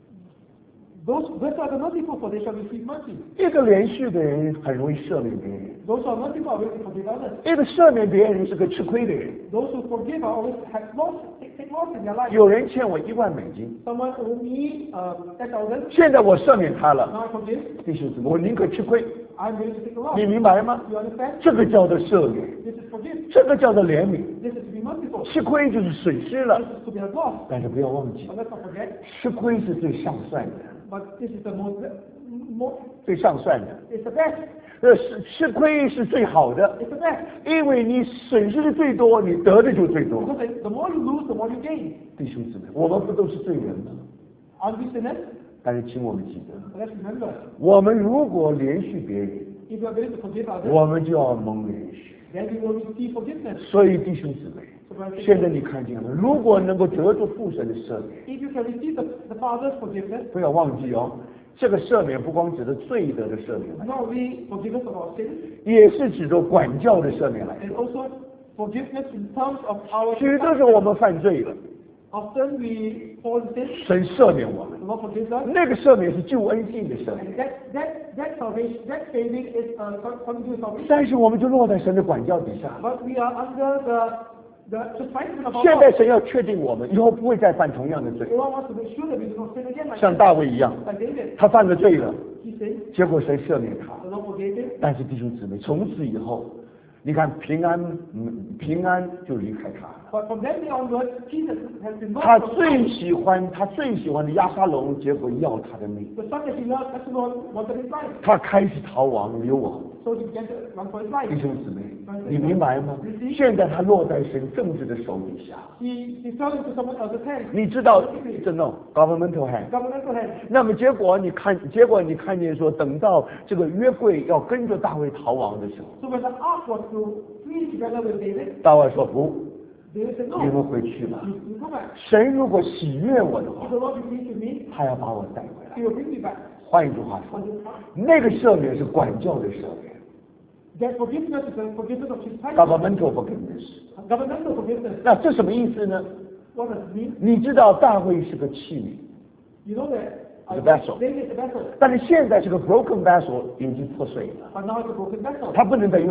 those, blessed are the merciful, for they shall receive mercy. 一个连续的人很容易赦免别人， Those who are merciful are willing to forgive others. 一个赦免别人是个吃亏的人。 Those who forgive are always have loss, take, take loss in their life. 有人欠我一万美金， Someone owed me uh, ten thousand, 现在我赦免他了， now I forgive, 弟兄姊妹，我宁可吃亏， I'm willing to take the loss. 你明白吗？ You understand? 这个叫做赦免， This is forgive. 这个叫做怜悯。 This is to be merciful. 吃亏就是损失了 This，is to be a loss. 但是不要忘记 But，let's not forget, 吃亏是最上算的， but this is the most, most 最上算的。 it's the best. 呃，吃吃亏是最好的， It's the best. 因为你损失的最多，你得的就最多。 Because the more you lose, the more you gain. 弟兄姊妹，我们不都是罪人吗？ Aren't we sinners? 但是请我们记得， But let's remember, 我们如果连续别人， if you are willing to forgive others, 我们就要蒙连续。 then we will receive forgiveness. 所以弟兄姊妹， So brothers and 现 sisters, 在你看见了，如果能够得着父神的赦免， if you can receive the, the Father's forgiveness, 不要忘记哦，这个赦免不光指的罪得的赦免， not only forgiveness of our sins, 也是指着管教的赦免来 and 说。 also forgiveness in terms of our 许多时候我们犯罪了， often we fall in sin, 神赦免我们， the Lord forgives us, 那个赦免是救恩性的赦免， and that, that, that salvation, that saving is uh, something to do with salvation. 但是我们就落在神的管教底下。 But we are under the, the chastisement of our 现在 God. 神要确定我们以后不会再犯同样的罪 The，Lord wants to make sure that we do not sin again like, 像大卫一样， like David. 他犯了罪了， He sinned, 结果神赦免他。 the Lord forgave him. 但是弟兄姊妹，从此以后，你看平安，嗯，平安就离开他了。 But from that day onwards, Jesus has been 他 lost from 最喜欢，他最喜欢的亚沙龙，结果要他的命。 the son that he loved, Absalom, wanted his life. 他开始逃亡流亡。 So he began to run for his life. 弟兄姊妹，你明白吗？现在他落在神政治的手底下。 He, he fell into someone else's hands. 你知道，这种 governmental hand。 Governmental hands. 那么结果你看，结果你看见说，等到这个约柜要跟着大卫逃亡的时候， So when the ark was to flee together with David, 大卫说不， David said, 你们 no, 回去吧。 you, you come back. 神如果喜悦我的 If 话， the Lord be pleased with me, 他要把我带回来。 he will bring me back. 换一句话说 On，his heart. 那个赦免是管教的赦免 That forgiveness is the forgiveness of chastisement. ，governmental forgiveness。 Governmental forgiveness. 那这什么意思呢？ What does it mean? 你知道大卫是个器皿， You know that uh, The vessel. David is a vessel, 但是现在这个 broken vessel 已经破碎了， but now it's a broken vessel. 它不能再用了。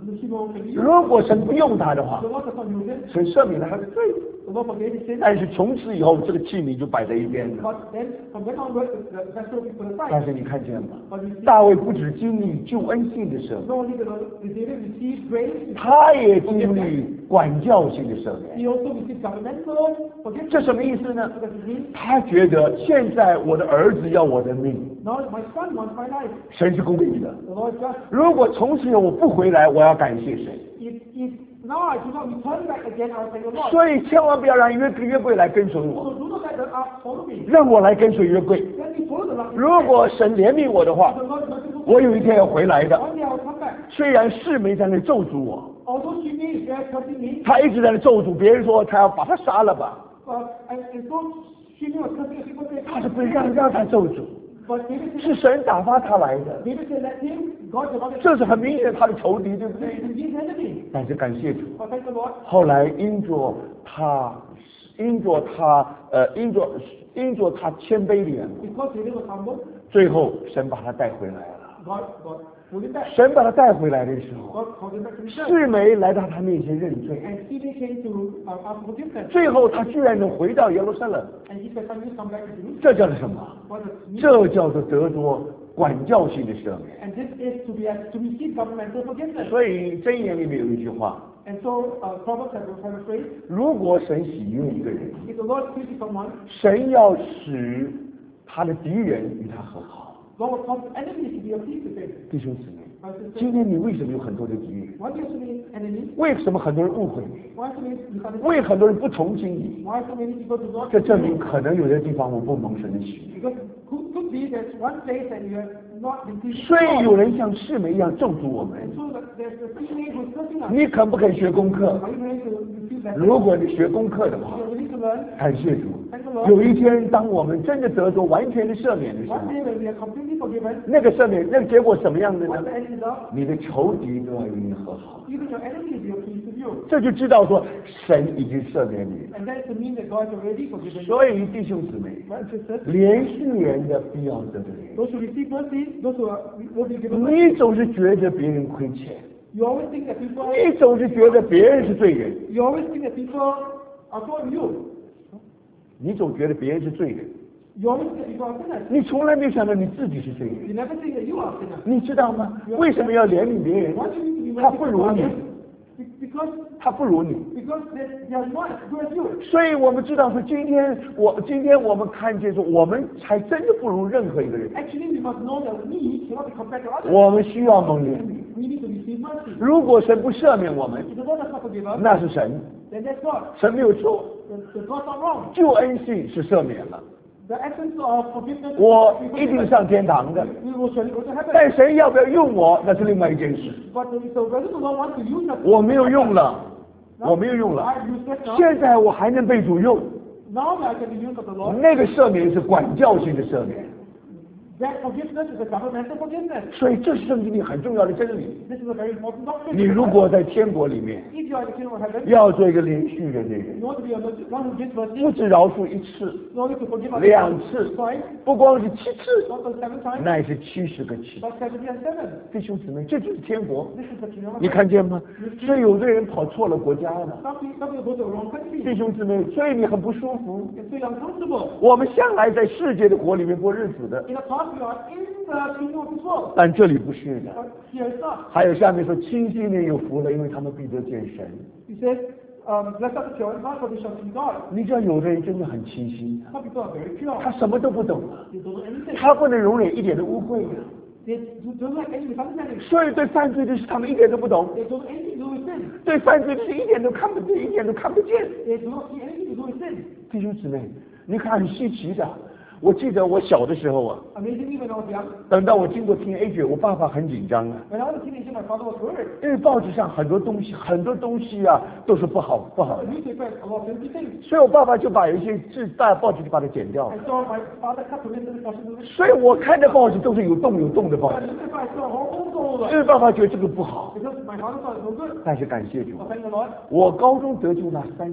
the Shimon can use. 如果神不用他的话 The，Lord does not use it. 神赦免了他的罪， The Lord forgave his sin. 但是从此以后，这个器皿就摆在一边了。 But then from then onwards, the vessel will be put 但 aside. 是你看见吗？ But you see, 大卫不只经历救恩性的赦免， not only did David receive grace, 他也经历管教性的赦免。 he also received governmental forgiveness. 这什么意思呢？ What does it mean? 他觉得现在我的儿子要我的命， Now my son wants my life. 神是公义的。 The Lord just, 如果从此以后我不回来，我要感谢谁？ if, if now I do not return back again, I will thank the Lord. 所以千万不要让约约柜来跟随 So 我， do not let the ark follow me. 让我来跟随约柜。 Let me follow the ark. 如果神怜悯我的话 The，Lord is merciful. 我有一天要回来的。 One day I will come back. 虽然世媒在那咒诅我， Although she may is there cursing me, 他一直在那咒诅别人说他要把他杀了吧， uh, and, and so she may was cursing people say, 他是不让让他咒诅， but David 是 said, 神打发他来的， David said, let him, God did not 这是很明显他的仇敌，对不 This 对？ is his enemy. 但是感谢主， But thank the Lord, 后来因着他，因着他，呃，因着因着他谦卑廉， because David was humble, 最后神把他带回来了。 God, God pulled him back. 神把他带回来的时候， God called him back to himself. 世媒来到他面前认罪， And Stephen came to uh, ask forgiveness. 最后他居然能回到耶路撒冷， And he said, son, you come back to Jerusalem. 这叫做什么？ What does it mean? 这叫做得着管教性的赦免。 And this is to be to receive governmental forgiveness. 所以箴言里面有一句话： And so uh, Proverbs have a have a phrase: 如果神喜悦一个人， if the Lord pleases someone, 神要使他的敌人与他和好。 God will cause enemies to be appeased with him. 弟兄姊妹， My sister, 今天你为什么有很多的敌人？ why do you have so many enemies? 为什么很多人误会你？ Why so many misunderstandings? 为很多人不同情你？ Why so many people do not? 这证明可能有些地方我不蒙神的喜悦。 Because could, could be there's one place that you have not been pleased 所以 with 有 God. 人像世媒一样咒诅我们。 And so that there's a teenage who's cursing us. 你肯不肯学功课？ Are you willing to refuse that? 如果你学功课的 If 话， you're willing to learn, 感谢主。 thank the Lord. 有一天，当我们真的得着完全的赦免的时候 One，day when we are completely forgiven, 那个赦免，那个结果什么样的 what's 呢 the？end result? 你的仇敌都要与你和好， Even your enemies will be pleased with you. 这就知道说神已经赦免你了。 And that is to mean that God has already forgiven you. 所以弟兄姊妹， Brothers and sisters, 连续人的必要得的人， those who receive mercy, those who are, will be given mercy. 你总是觉得别人亏欠， You always think that people, 你总是觉得别人是罪人， you always think that people are for you. 你总觉得别人是罪人， You always think that people are sinners. 你从来没有想到你自己是罪人。 You never think that you are sinners. 你知道吗？为什么要怜悯别人？ Why do you need to be 他不如 merciful 你 to，others? Be- Because 他不如你。 because they, they are not as good as you. 所以我们知道说，今天我今天我们看见说，我们才真的不如任何一个人。 Actually, we must know that we cannot be compared to others. 我们需要蒙怜悯。 We need to receive mercy. 如果神不赦免我们， If the Lord does not forgive us, 那是神， then that's God. 神没有错， The, the God's not wrong. 救恩性是赦免了， The essence of forgiveness is 我 we 一定 forgive us. 上天堂的。 We will surely go to heaven. 但神要不要用我，那是另外一件事。 But so whether the Lord wants to use us, 我没有用了，我没有用了。 I use that now. 现在我还能被主用， Now I can be used of the Lord. 那个赦免是管教性的赦免。 That forgiveness is a governmental forgiveness. 所以这是圣经里很重要的真理。 This is a very important doctrine. 你如果在天国里面 If you are in the kingdom of heaven, 要做一个连续人的人， you want to be a mercy- one who gives 不 mercy, 止饶恕一次、 not only to forgive others 两次 twice, 不光是七次， not just seven times, 乃是七十个七。 but seventy and seven. 弟兄姊妹，这就是天国。 This is the kingdom of 你 heaven. 看见吗？所以有的人跑错了国家了。 Some people, some people go to the wrong country. 弟兄姊妹，所以你很不舒服。 It's so uncomfortable. 我们向来在世界的国里面过日子的， In the past, we are in the kingdom of this world. 但这里不是的。 But here it's not. 还有下面说，清心的有福了，因为他们必得见神。 He says, um, blessed are the pure in heart, for they shall see God. 你知道，有的人真的很清心， Some people are very pure. 他什么都不懂啊， They don't know anything. 他不能容忍一点的污秽啊。 They do- don't like any misunderstanding. 所以对犯罪的事，他们一点都不懂； They don't know anything to do with sin. 对犯罪的事一点都看不见，一点都看不见。 They do not see anything to do with sin. 弟兄姊妹，你看很稀奇的。我记得我小的时候啊， Amazingly, when I was young, 等到我经过 teenager，我爸爸很紧张啊， when I was a teenager, my father was worried. 因为报纸上很多东西，很多东西啊都是不好不好 The 的， newspaper has a lot of filthy things. 所以我爸爸就把有一些字大报纸就把它剪掉了 I。saw my father cut to listen to the 所以我看的报纸都是有洞有洞的报 But 纸， the newspaper I saw all all 因 over. 为爸爸觉得这个不好。 Because my father thought it was no good. 但是感谢主， But thank the Lord, 我高中得救那三年呢，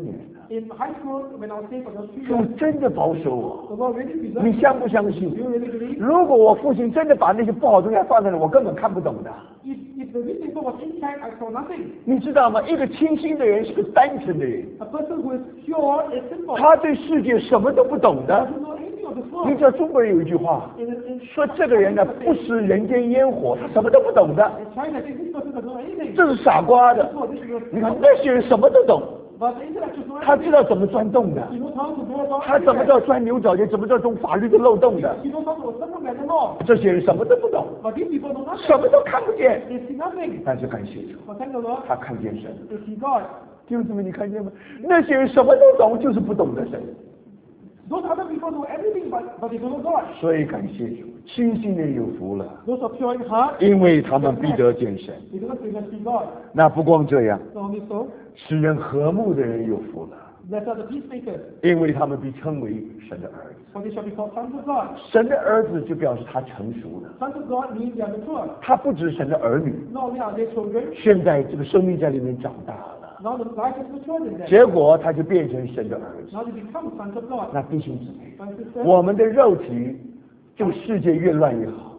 In high school, when I was staying for those two 主 years, 真的保守我， the Lord really preserved 你 me. 相不相信 Do？ you really believe? 如果我父亲真的把那些不好的东西放在那里，我根本看不懂的。 If, if the newspaper was inside, I saw nothing. 你知道吗？一个清心的人是个单纯的人， A person who is pure is simple. 他对世界什么都不懂的。 Doesn't know anything of this 你 world. 知道中国人有一句话， In, in, 说这个人呢不食人间烟火，他什么都不懂的， in China, I think this person doesn't know anything. 这是傻瓜的。 So this is a, 你看那些人什么都懂， but the intellectuals know 他 everything. 知道怎么钻洞的， He knows how to go about 他怎么 everything. 知道钻牛角尖，怎么知道钻法律的漏洞的。 He knows how to circumvent the law. 这些人什么都不懂， But these people know nothing. 什么都看不见， They see nothing. 但是感谢主， But thank the Lord, 他看见神。 they see God. 弟兄姊妹，你看见吗？那些人什么都懂，就是不懂得神。 Those other people know everything, but, but they don't know God. 所以感谢主，清心人有福了， Those are pure in heart, 因为他们必得见神。 because they can see God. 那不光这样， Not only so, 使人和睦的人有福了， blessed are the peacemakers, 因为他们必称为神的儿子。 for they shall be called sons of God. 神的儿子就表示他成熟了， Sons of God means they are mature. 他不只是神的儿女， Not only are they children, 现在这个生命在里面长大了， now the life is matured in them. 结果他就变成神的儿子。 Now they become sons of God. 那弟兄姊妹， My sister, 我们的肉体，这个世界越乱越好，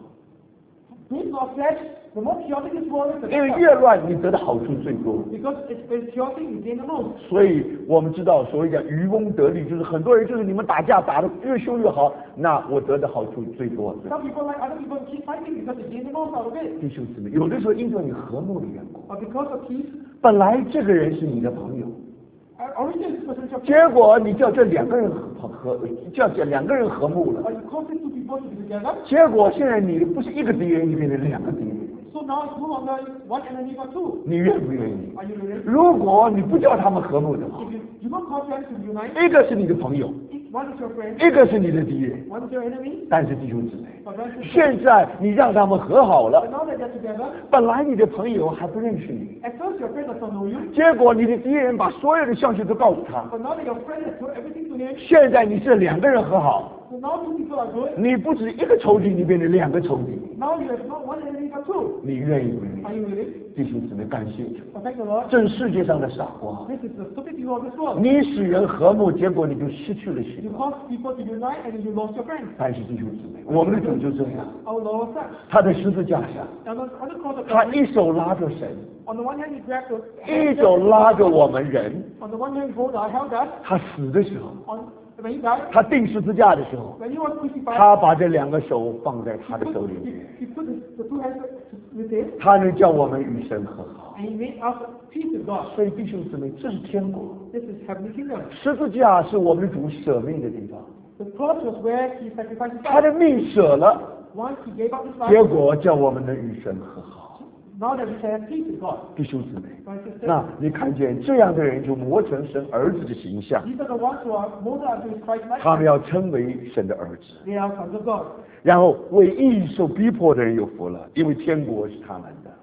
this is our flesh. The more chaotic this world is, the 因为 better. 越乱你得的好处最多。 Because it's when chaotic, you gain the most. 所以我们知道，所谓叫渔翁得利，就是很多人就是你们打架打得越凶越好，那我得的好处最多。 Some people like other people keep fighting because they gain the most out of it. 弟兄姊妹，有的时候因着你和睦的缘故， But because of peace, 本来这个人是你的朋友， uh, originally this person shall 结果你叫这两个人和和叫这两个人和睦了， but you cause these two people to be together. 结果现在你不是一个敌人，你变成两个敌人， So now it's no longer one enemy but two. 你愿不愿意？ Are you ready? 如果你不叫他们和睦的话， If you do not cause them to unite, 一个是你的朋友， each one is your friend, 一个是你的敌人， one is your enemy. 但是弟兄姊妹， But brothers and sisters, 现在你让他们和好 but 了， now that they're together, 本来你的朋友还不认识你， at first your friend does not know you, 结果你的敌人把所有的消息都告诉他， but now that your friend has told everything to him, 现在你是两个人和好， so now two people are good. 你不止一个仇敌，你变成两个仇敌， Now you have not one enemy but two. 你愿意不愿 Are 意？ you ready? 弟兄姊妹，感谢主， But thank the Lord. 这是世界上的傻瓜。 This is the stupid people of this world. 你使人和睦，结果你就失去了许 You 多。 cause people to unite and you lost your friends. 但是弟兄姊妹，我们的主就这样， Our Lord was such. 他在十字架上， On the, on the cross of 他 Calvary, 一手拉着神， on the one hand he grabbed us, 一手拉着我们人。 on the one hand he hold our held us, 他死的时候， on, when he died, 他钉十字架的时候， when he was crucified, 他把这两个手放在他 he 的手 put, 里 he, 面， he put his, the two hands with him 他能叫我们与神和好。 and he made us peace with God. 所以弟兄姊妹，这是天国。 This is heavenly kingdom. 十字架是我们的主舍命的地方， The cross was where he sacrificed his 他 life. 的命舍了， Once he gave up his 结 life, 果叫我们能与神和好。 now that we can have peace with God. 弟兄姊妹， My sister, 那你看见这样的人就磨成神儿子的形象， these are the ones who are molded unto his Christ 他们 likeness. 要称为神的儿子。 They are sons of God. 然后为义受逼迫的人有福了，因为天国是他们的。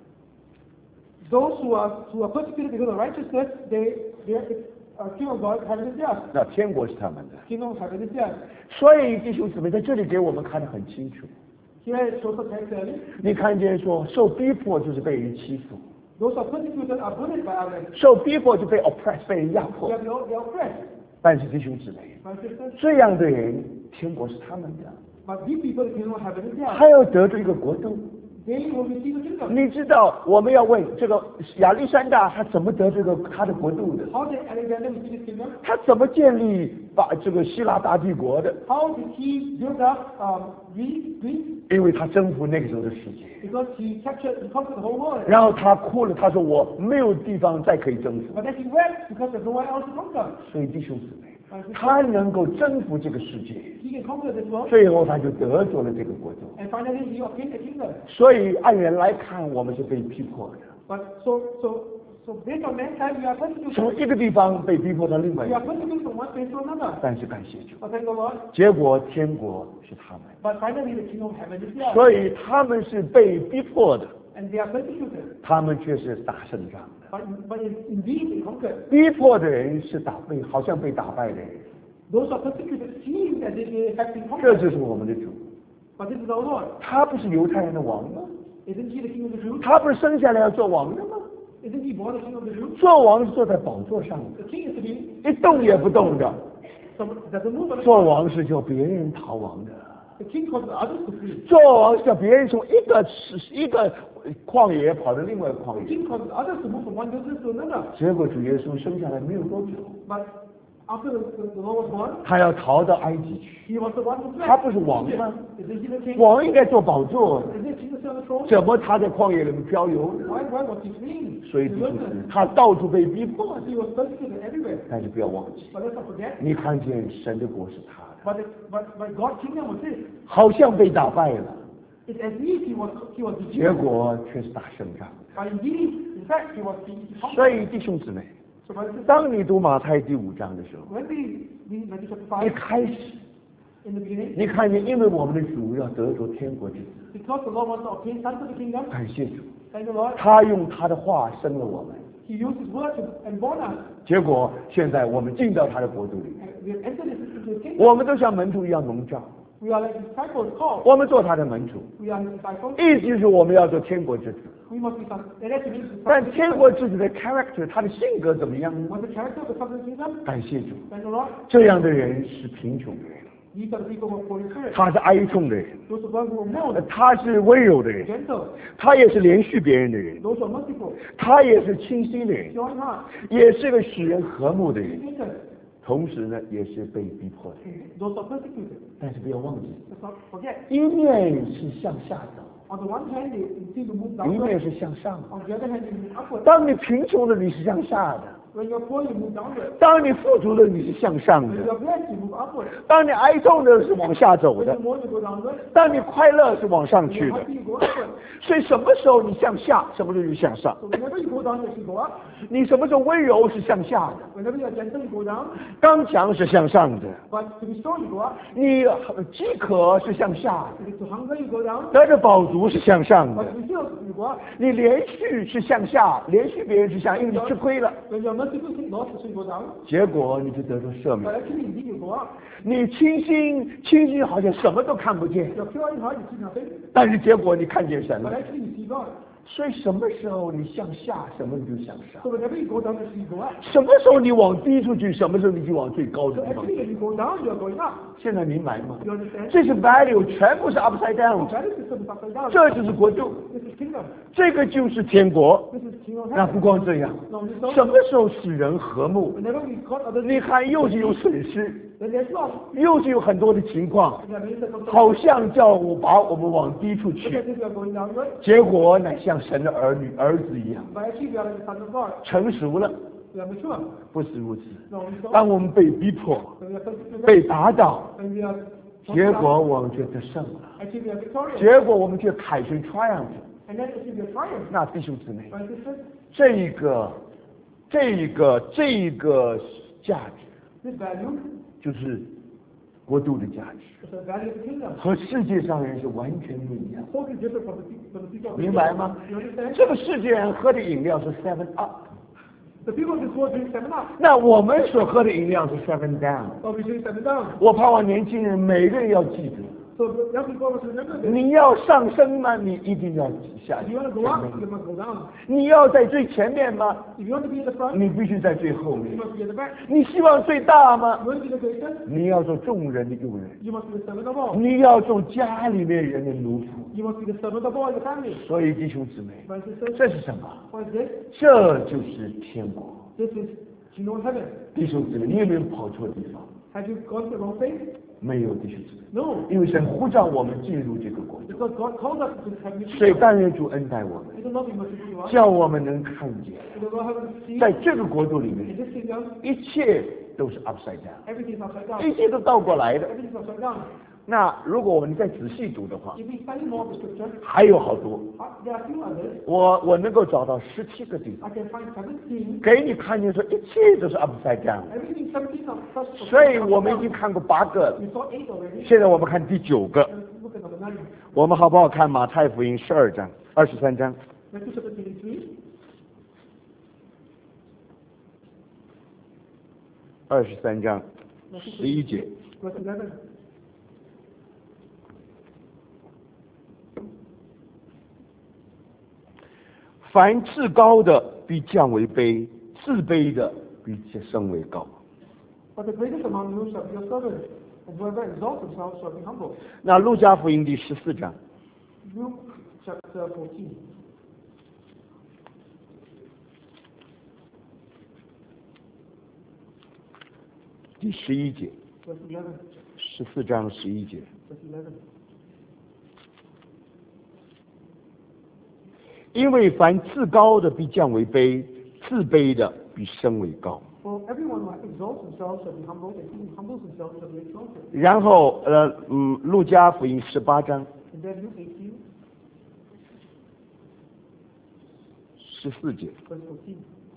Those who are who are persecuted because of righteousness, they they are uh, kingdom of God, heaven is theirs. 那天国是他们的。 Kingdom of heaven is theirs. 所以弟兄姊妹在这里给我们看得很清楚。 Here it shows us very clearly. 你看见说受逼迫就是被人欺负， Those who are persecuted are bullied by others. 受逼迫就被 oppressed 被人压 They 迫。 are, they are they are oppressed. 但是弟兄姊妹， My sisters, 这样的人天国是他们的， but these people, the kingdom of heaven is theirs. 他要得着一个国度。 They will receive the kingdom. 你知道我们要问这个亚历山大他怎么得这个他的国度的？ How did Alexander receive his kingdom? 他怎么建立把这个希腊大帝国的？ How did he build up um, Greece, Greece? 因为他征服那个时候的世界， Because he captured, he conquered the whole world. 然后他哭了，他说我没有地方再可以征服。 But then he wept because there's nowhere else to conquer. 所以弟兄姊妹， My sisters, 他能够征服这个世界， he can conquer this world. 最后他就得着了这个国度。 And finally, he obtained the kingdom. 所以按人来看，我们是被逼迫的， But so, so, so based on mankind, we are persecuted. 从一个地方被逼迫到另外一 We 个 are 地方。 persecuted from one place to another. 但是感谢主， But thank the Lord. 结果天国是他们， But finally, the kingdom of heaven is theirs. 所以他们是被逼迫的， And they are persecuted. 他们却是打胜仗的。 But, but indeed, they conquered. 逼迫的人是打被，好像被打败的人， Those who are persecuted seem as if they have been 这 conquered. 就是我们的主。 But this is our Lord. 他不是犹太人的王吗？ Isn't he the king of the Jews? 他不是生下来要做王的吗？ Isn't he born the king of the Jews? 做王是坐在宝座上的， The king is to be, 一动也不动的。 so doesn't move on the 做王是叫别人逃亡的， The king causes others to flee. 做王是叫别人从一个一个旷野跑到另外一个旷 The 野。 king causes others to move from one wilderness to another. 结果主耶稣生下来没有多久， But after the, the, the Lord was born, 他要逃到埃及去。 he was the one who fled. 他不是王吗？ Isn't he the king? 王应该坐宝座， Isn't he the king on the throne? 怎么他在旷野里面飘游呢？ Why, why was he fleeing? 所以 In 就 the 是 wilderness. 他到处被逼迫。 He was persecuted everywhere. 但是不要忘记， But let's not forget, 你看见神的国是他的， but, it, but, but God's kingdom was his. 好像被打败了， It's as if he was, he was 结 defeated. 果却是打胜仗。 But indeed, in fact, he was being 所 conquered. 以弟兄姊妹， So, brothers and sisters, 当你读马太第五章的时候， when we read Matthew chapter 一 five, 开始 in the beginning, 你看见，因为我们的主要得着天国之子， because the Lord wants to obtain sons of the kingdom, 感谢主， thank the Lord, 他用他的话生了我们。 he used his word to and born us. 结果现在我们进到他的国度里， And we have entered into his kingdom. 我们都像门徒一样蒙召， We are like disciples called. 我们做他的门徒， We are his disciples. 意思就是我们要做天国之子。 We must be sons. And that's means 但天国之子的 character， 他的性格怎么样呢？ What's the character of the sons of the kingdom? 感谢主， Thank the Lord. 这样的人是贫穷的人， These are the people who are poor in spirit. 他是哀痛的人， Those are the ones who are 呃 mild, 他是温柔的人， gentle. 他也是连续别人的人， Those who are merciful, 他也是清心的人， pure in heart, 也是个使人和睦的人， patient. 同时呢，也是被逼迫的人。 Those who are persecuted. 但是不要忘记， Let's not forget. 一面是向下走， On the one hand, they seem to move 一面 downward. 是向上。 On the other hand, they move upward. 当你贫穷的，你是向下的； When you're poor, you move downward. 当你富足的，你是向上 When 的； you're blessed, you move upward. 当你哀痛的，是往下走 When 的； you're mourn, you go downward. 当你快乐，是往上 When 去 you're 的。 happy, you go upward. 所以什么时候你向下，什么时候就向上； So whenever you go down, you actually go up. 你什么时候温柔，是向下的； Whenever you're gentle, you go down. 刚强是向上的； But to be strong, you go up. 你饥渴是向下的； If it's too hungry, you go down. 得着饱足是向上 But 的； to be filled, you go up. 你连续是向下，连续别人是向下，因为你吃亏了， When you're merciful, you lost, so you go down. 结果你就得着赦 But 免。 actually, indeed, you go up. 你清心，清心好像什么都看不见， You're pure in heart, you see nothing. 但是结果你看见神 But 了。 actually, you see God. 所以什么时候你向下，什么你就向上； So whenever you go down, actually, you go up. 什么时候你往低处去，什么时候你就往最高 So 的地方 actually, 去。 when you go down, you're going up. 现在明白吗？ You understand? 这是 value， 全部是 upside down， That is system is upside down. 这就是国度， This is kingdom. 这个就是天国。 This is king of 那 heaven. 不光这样， No, this is 什么时候使人和睦？ whenever we caught others, 你看，又是有损失， then there's loss. 又是有很多的情况， There are many circumstances. 好像叫我把我们往低处 Look 去， at this, we are going downward. 结果乃像神的儿女儿子一样， But actually, we are like the sons of God. 成熟了。 We are mature. 不是如此。 No, we don't. 当我们被逼迫、 When we are persecuted, 被打倒， when we are 结果我们却得胜了， actually we are victorious. 结果我们却凯旋 triumph。 And then actually we are triumph. 那弟兄姊妹， My sisters, 这一个、这一个、这一个价值， this value 就是国度的价值， is the value of the kingdom. 和世界上人是完全不一样。 Totally different from the, pe- from the people of the 明白吗 You understand? 这个世界人喝的饮料是 Seven Up， The people of this world drink seven up. 那我们所喝的饮料是 Seven Down。 Or we drink seven down. 我盼望年轻人每个人要记得， So young people must remember this. 你要上升吗？你一定要下 If 去 you。want to go up, you must go down. 你要在最前面吗？ If you want to be at the front, 你必须在最后 you 面。 must be at the back. 你希望最大吗？ You want to be the greatest, 你要做众人的佣人， you must be the servant of all. 你要做家里面人的奴仆。 You must be the servant of all in the family. 所以弟兄姊妹， My sisters, 这是什么？ what is this? 这就是天国。 This is kingdom of heaven. 弟兄姊妹，你有没有跑错地方？ Have you gone to the wrong place? 没有，弟兄姊妹， No. 因为神呼召我们进入这个国度， Because God called us to this heavenly 所以 kingdom. 但愿主恩待我们， I don't know if you must do what. 叫我们能看见， I don't know how to see. 在这个国度里 In 面， this kingdom, 一切都是 upside down， everything is upside down. 一切都倒过来的。 Everything is upside down. 那如果我们再仔细读的话， If we study more of the scripture, 还有好多， uh, there are few others. 我我能够找到十七个地方， I can find seventeen. 给你看见说一切都是 upside down。 Everything seventeen of such. 所以我们已经看过八个了， We saw eight already. 现在我们看第九个。 Let's look at number nine. 我们好不好看马太福音十二章、二十三章？ Matthew chapter twenty-three. 二十三章十一节。 Verse eleven. 凡至高的必降为卑；自卑的必升为高。 But the greatest among you shall be your servant, and whoever exalts himself shall be humble. 那路加福音第十四章 Luke chapter fourteen. 第十一节， Verse eleven. 十四章十一节。 Verse eleven. 因为凡自高的必降为卑，自卑的必升为高。 For everyone who exalts himself shall be humbled, and he who humbles himself shall be exalted. 然后呃嗯，路加福音十八章 And then Luke eighteen, 十四节。 verse fourteen.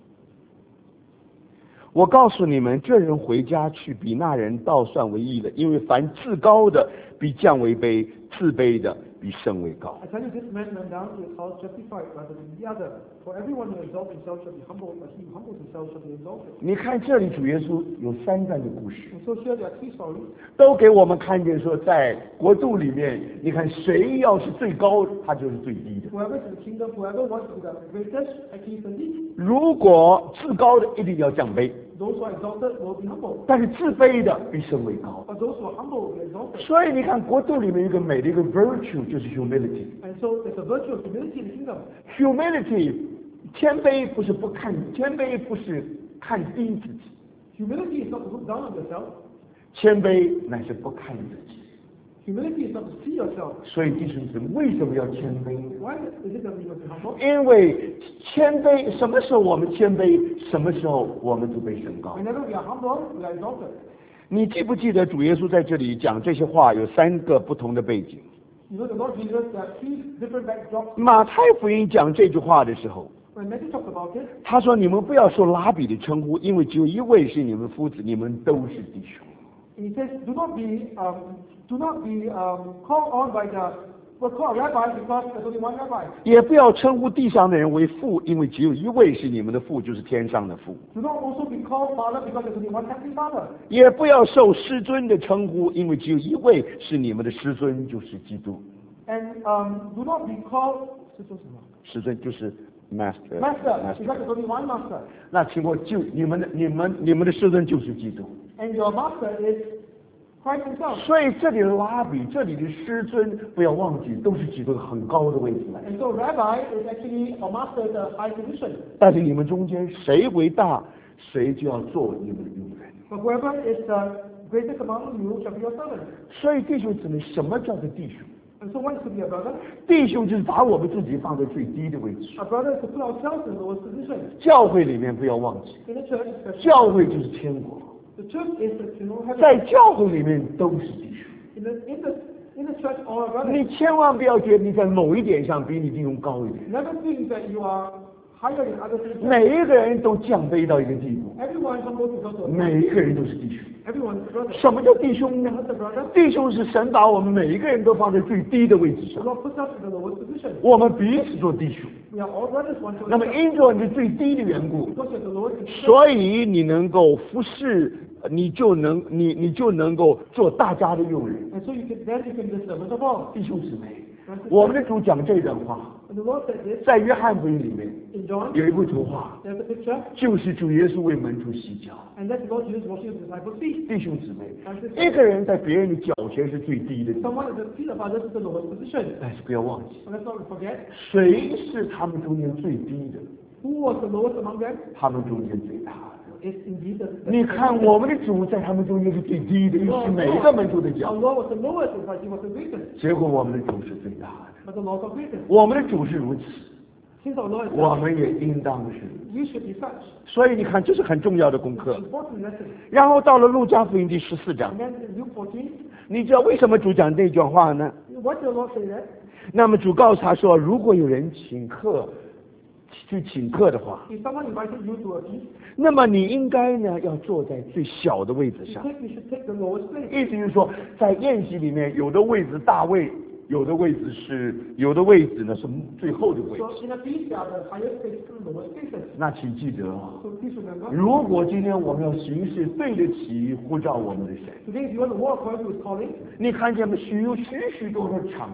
我告诉你们，这人回家去，比那人倒算为义的，因为凡自高的必降为卑，自卑的必升为高。 I tell you, this man went down to his house justified rather than the other. For everyone who exalts himself shall be humbled, but he who humbles himself shall be exalted. 你看这里主耶稣有三段的故事， And so here there are three stories. 都给我们看见说，在国度里面，你看谁要是最高，他就是最低的。 Whoever is in the kingdom, whoever wants to be the greatest, actually is the least. 如果自高的一定要降卑， Those who are exalted will be humbled, 但是自卑的必升为高。 but those who are humble will be exalted. 所以你看，国度里面有一个美的一个 virtue 就是 humility。 And so there's a virtue of humility in the kingdom. humility 谦卑不是不看，谦卑不是看低自己， Humility is not to look down on yourself. 谦卑乃是不看自己。 Humility is not to see yourself. 所以弟兄姊妹，为什么要谦卑？ Why is it that we must be humble? 因为谦卑，什么时候我们谦卑，什么时候我们就被升高。 Whenever we are humble, we are exalted. 你记不记得主耶稣在这里讲这些话有三个不同的背景？ You know, the Lord Jesus, there are three different backdrops. 马太福音讲这句话的时候， When Matthew talks about it, 他说：“你们不要受拉比的称呼，因为只有一位是你们夫子，你们都是弟兄。” and he says, do not be, um, do not be um, called on by the, well, called a rabbi because there's only one rabbi. 也不要称呼地上的人为父，因为只有一位是你们的父，就是天上的父。 Do not also be called father because there's only one heavenly father. 也不要受师尊的称呼，因为只有一位是你们的师尊，就是基督。 And um, do not be called 是说什么？ 师尊就是 master。 master because there's only one master. 那请问就你们的、你们、你们的师尊就是基督。 And your master is Christ himself. 所以这里的拉比，这里的师尊，不要忘记，都是几个很高的位置来。 And so rabbi is actually a master in the high position. 但是你们中间谁为大，谁就要做你们的佣人。 But whoever is the greatest among you shall be your servant. 所以弟兄姊妹，什么叫做弟兄？ And so what is to be a brother? 弟兄就是把我们自己放在最低的位置。 A brother is to put ourselves in the lowest position. 教会里面不要忘记， In the church, especially, 教会就是天国， the church is the you know, 在 heaven. 教会里面都是弟兄。 In the, in the, in the church, all are brothers. 你千万不要觉得你在某一点上比你弟兄高一点， Never think that you are higher than others in the church. 每一个人都降卑到一个地步， Everyone humbles himself to a 每一个人都是弟兄。 Everyone is a brother. 什么叫弟兄呢？ What's a brother? 弟兄是神把我们每一个人都放在最低的位置 The 上， Lord puts us in the lowest position. 我们彼此做弟兄。 We are all brothers one to 那么 another. 因着你最低的缘故， Because you're the lowest position, 所以你能够服侍，你就能你你就能够做大家的用人。 and so you can then you can be the servant of all. 弟兄姊妹，我们的主讲这段话， And the Lord said this 在约翰福音里面 in John. 有一幅图画， There's a picture, 就是主耶稣为门徒洗脚。 and that's the Lord Jesus washing his disciples' feet. 弟兄姊妹，一个人在别人的脚前是最低的， Someone at the feet of others is the lowest position. 但是不要忘记， But let's not forget 谁是他们中间最低的？ who was the lowest among them 他们中间最大的。 is indeed the. 你看，我们的主在他们中间是最低的，因为是每一个门徒的 Our 脚。 Lord was the lowest, in fact, he was the greatest. 结果我们的主是最大的， But the Lord was greatest. 我们的主是如此， Since our Lord is 我 such, 们也应当是。 we should be such. 所以你看，这是很重要的功课。 Important lesson. 然后到了路加福音第十四章 And，then in Luke fourteen, 你知道为什么主讲这段话呢？ what did the Lord say there? 那么主告诉他说，如果有人请客，去请客的话， If someone invited you to a feast, 那么你应该呢要坐在最小的位置 you 上。 think you should take the lowest place. 意思就是说，在宴席里面，有的位置大位，有的位置是有的位置呢是最后的位置。 So in a feast, there are the highest places and the lowest places. 那请记得啊， So please remember, 如果今天我们要行事对得起呼召我们的神， today if you want to walk according to his calling, 你看见没？许有许许多多的场合，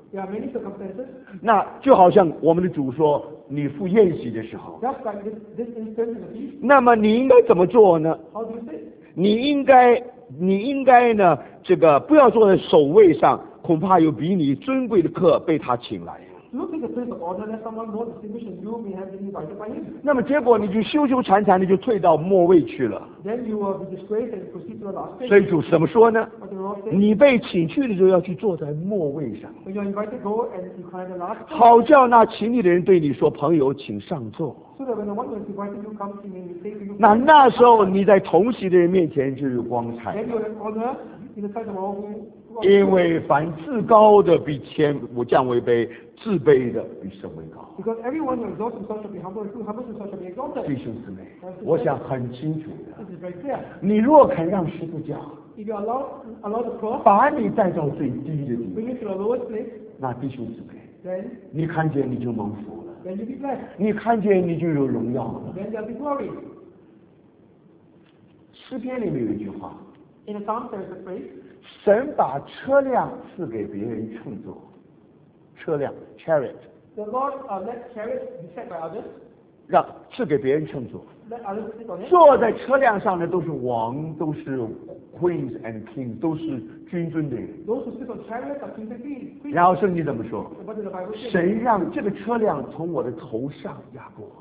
There are many circumstances. 那就好像我们的主说，你赴宴席的时候， Just like this, this instance in the feast, 那么你应该怎么做呢？ how do you say? 你应该，你应该呢，这个不要坐在首位上，恐怕有比你尊贵的客被他请来。 Do not take the place of honor that someone more distinguished than you may have been invited by him. 那么结果你就羞羞惭惭的就退到末位去了。 Then you will be disgraced and proceed to the last 所 place. 以主怎么说呢？ What the Lord says, 你被请去的时候要去坐在末位上， when you are invited, go and recline the last place. 好叫那请你的人对你说：“朋友，请上座。” So that when the one who has invited you comes, he may say to you, 那那时候你在同席的人面前就有光彩 then 了 you will have honor in the sight of all who. 因为凡自高的比谦，我降为卑；自卑的比升为高。 Because everyone who exalts himself shall be humble, and who humbles himself shall be exalted. 弟兄姊妹，我想很清楚的， This is very clear. 你若肯让十字架 If you allow allow the cross, 把你带到最低的地 bring 步， you to the lowest place, 那弟兄姊妹， then 你看见你就蒙福了， then you be blessed. 你看见你就有荣耀了。 Then there'll be glory. 诗篇里面有一句话。 In the Psalms there is a phrase, 神把车辆赐给别人乘坐，车辆 chariot the Lord uh, let chariots be set by others, 让赐给别人乘坐。 let others sit on it. 坐在车辆上的都是王，都是 queens and kings， 都是君尊的人。 Those who sit on chariots are kings and queens. 然后圣经怎么说？ What does the Bible say? 神让这个车辆从我的头上压过。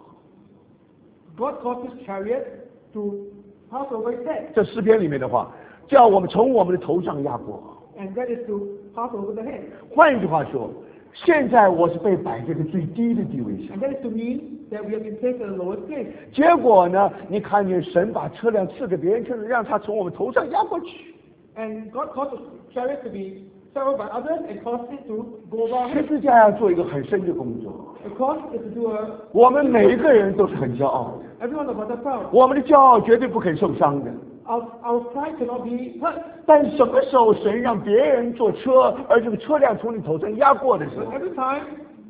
God caused this chariot to pass over his head, 这诗篇里面的话，叫我们从我们的头上压过。 and that is to pass over the head. 换一句话说，现在我是被摆在一个最低的地位上。 And that is to mean that we have been placed in the lowest place. 结果呢，你看见神把车辆赐给别人，就是让他从我们头上压过去。 And God caused the chariot to be set over by others and caused it to go over our 十 head. 字架要做一个很深的工作。 The cross is to do a, 我们每一个人都是很骄傲的， everyone of us are proud. 我们的骄傲绝对不肯受伤的。 Our, our pride cannot be hurt. 但什么时候神让别人坐车，而这个车辆从你头上压过的时 But 候， every time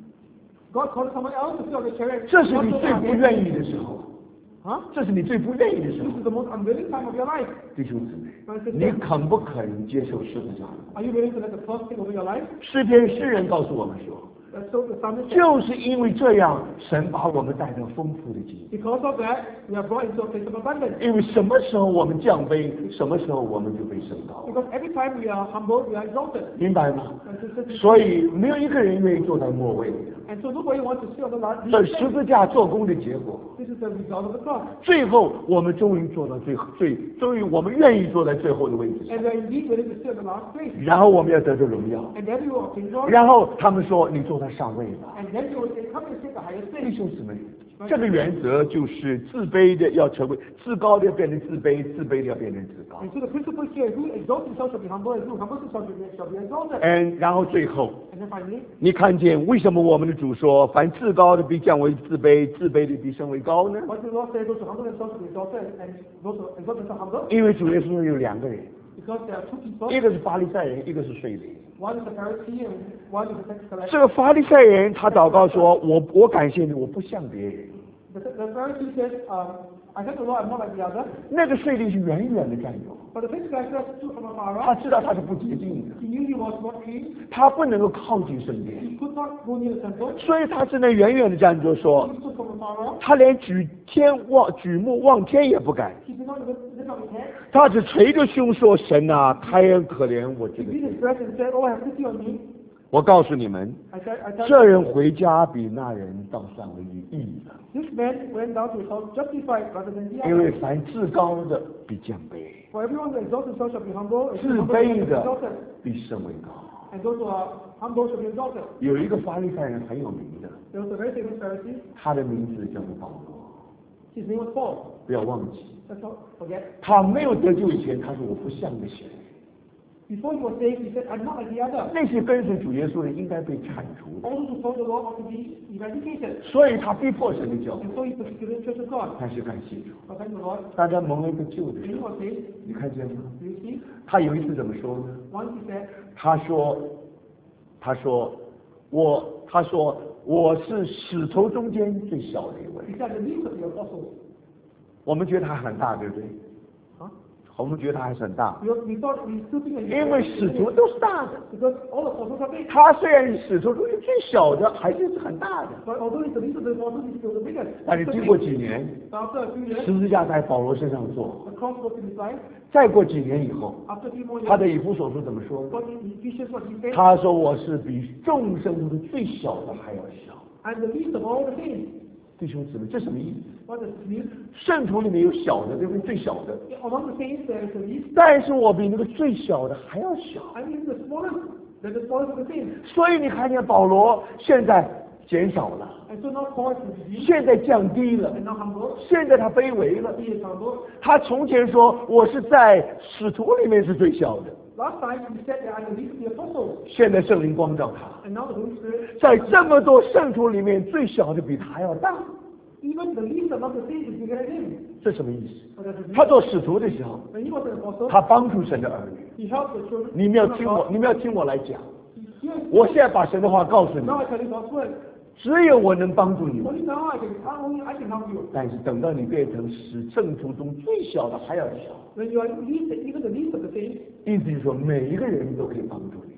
God calls someone else to sit on the chariot, 这是你 not 最 over our 不 head. 愿意的时候， Huh? 这是你最不愿意的时 This 候 is。the most unwilling time of your life. 弟兄姊妹， My 你 sister, 肯不肯接受十字架？ are you willing to let the cross take over your life? 诗篇诗人告诉我们说， That's so the psalmist said, 就是因为这样，神把我们带到丰富的境界。 because of that, we are brought into a place of abundance. 因为什么时候我们降卑，什么时候我们就被升高， Because every time we are humbled, we are exalted. 明白吗？ And, sisters, 所以没有一个人愿意坐在末位。 and so nobody wants to sit on the last 这 place. 十字架做工的结果， This is the result of the cross. 最后我们终于坐到最最，终于我们愿意坐在最后的位置上， And we are indeed willing to sit on the last place. 然后我们要得到荣耀。 And then we will obtain glory. 然后他们说你坐在上位吧， And then you will say, come and take the highest 弟 place. 兄姊妹，这个原则就是自卑的要成为自高的要变成自卑，自卑的要变成自高。 And so the principle here, who exalts himself shall be humble, and who humbles himself shall be, shall be exalted. 嗯，然后最后 And then finally, 你看见为什么我们的主说，凡自高的必降为自卑，自卑的必升为高呢？ what the Lord says, those who humble themselves shall be exalted, and those who exalt themselves humble. 因为主耶稣有两个人， Because there are two people. 一个是法利赛人，一个是税吏。 One is a Pharisee and one is a tax 这 collector. 个法利赛人他祷告说：“我我感谢你，我不像别人。 The, the Pharisee says, um, I thank the Lord, I'm not like the other. ” 那个税吏是远远的站有， But the tax collector stood from afar 他 off. 知道他是不洁净的， He knew he was not clean. 他不能够靠近圣殿， He could not go near the temple. 所以他只能远远的站着说 He stood from afar off.：“ 他连举天望举目望天也不敢， He did not even lift up his head. 他只捶着胸说：‘神啊，太可怜我这 He 个 beat 罪 his breast and said, Oh, have pity on me. 我告诉你们， I said, I tell 这 you, 人回家比那人到上为义了， this man went down to his house justified rather than the 因为 other. 凡自高的必降卑， For everyone who exalts himself shall be humble, and 自 those who 卑 humble 的 shall be exalted. 必升为高。” And those who are humble shall be exalted. 有一个法利赛人很有名的， There was a very famous Pharisee. 他的名字叫做保罗， His name was Paul. 不要忘记， Let's not forget. 他没有得救以前，他说我不像那些人。 Before he was saved, he said, I'm not like the other. 那些跟随主耶稣的应该被铲除的， All those who follow the Lord ought to be eradicated. 所以他逼迫神的教会。 And so he persecuted the church of God. 但是感谢主， But thank the Lord. 大家蒙了一个救的 When 时 he 候， was saved, 你看见吗？ do you see? 他有一次怎么说呢？ Once he said, 他说，他说我，他说我是使徒中间最小的一位。 he said, the least of the apostles. 我们觉得他很大，对不对？ Huh? 我们觉得他还是很大， Because we thought we still think that he 因为使徒都是大的。 because all the apostles are big. 他虽然是使徒中最小的，还是很大的。 But although he's the least of the apostles, he's still the biggest. 但是经过几年， But after a few years, 十字架在保罗身上做， the cross was in his life. 再过几年以后， After a few more 他 years, 的以弗所书怎么说？ God in Ephesians what he said, 他说我是比众生中的最小的还要小。 I'm the least of all the things. 弟兄姊妹，这什么意思？ What does it mean? 圣徒里面有小的，对不对？最小的， Among the saints there is the least. 但是我比那个最小的还要小。 I mean the smallest. They're the smallest of the saints. 所以你看见保罗现在减少了， And so now Paul is reduced 现在降低了， and now humble. 现在他卑微了。 He is humble. 他从前说我是在使徒里面是最小的， Last time he said that I'm the least of the apostles. 现在圣灵光照他， And now the Holy Spirit, 在这么多圣徒里面，最小的比他还要大。 even the least among the saints is bigger than him. 这什么意思？ What does it mean? 他做使徒的时候， When he was an apostle, 他帮助神的儿女。 he helped the children. 你们要听我，你们要听我来讲。 He- he- 我现在把神的话告诉你， Now I tell you God's word. 只有我能帮助你们。 Only now I can, only I can help you. 但是等到你变成使圣徒中最小的还要小， When you are least, even the least of the saints, 意思就是说每一个人都可以帮助你。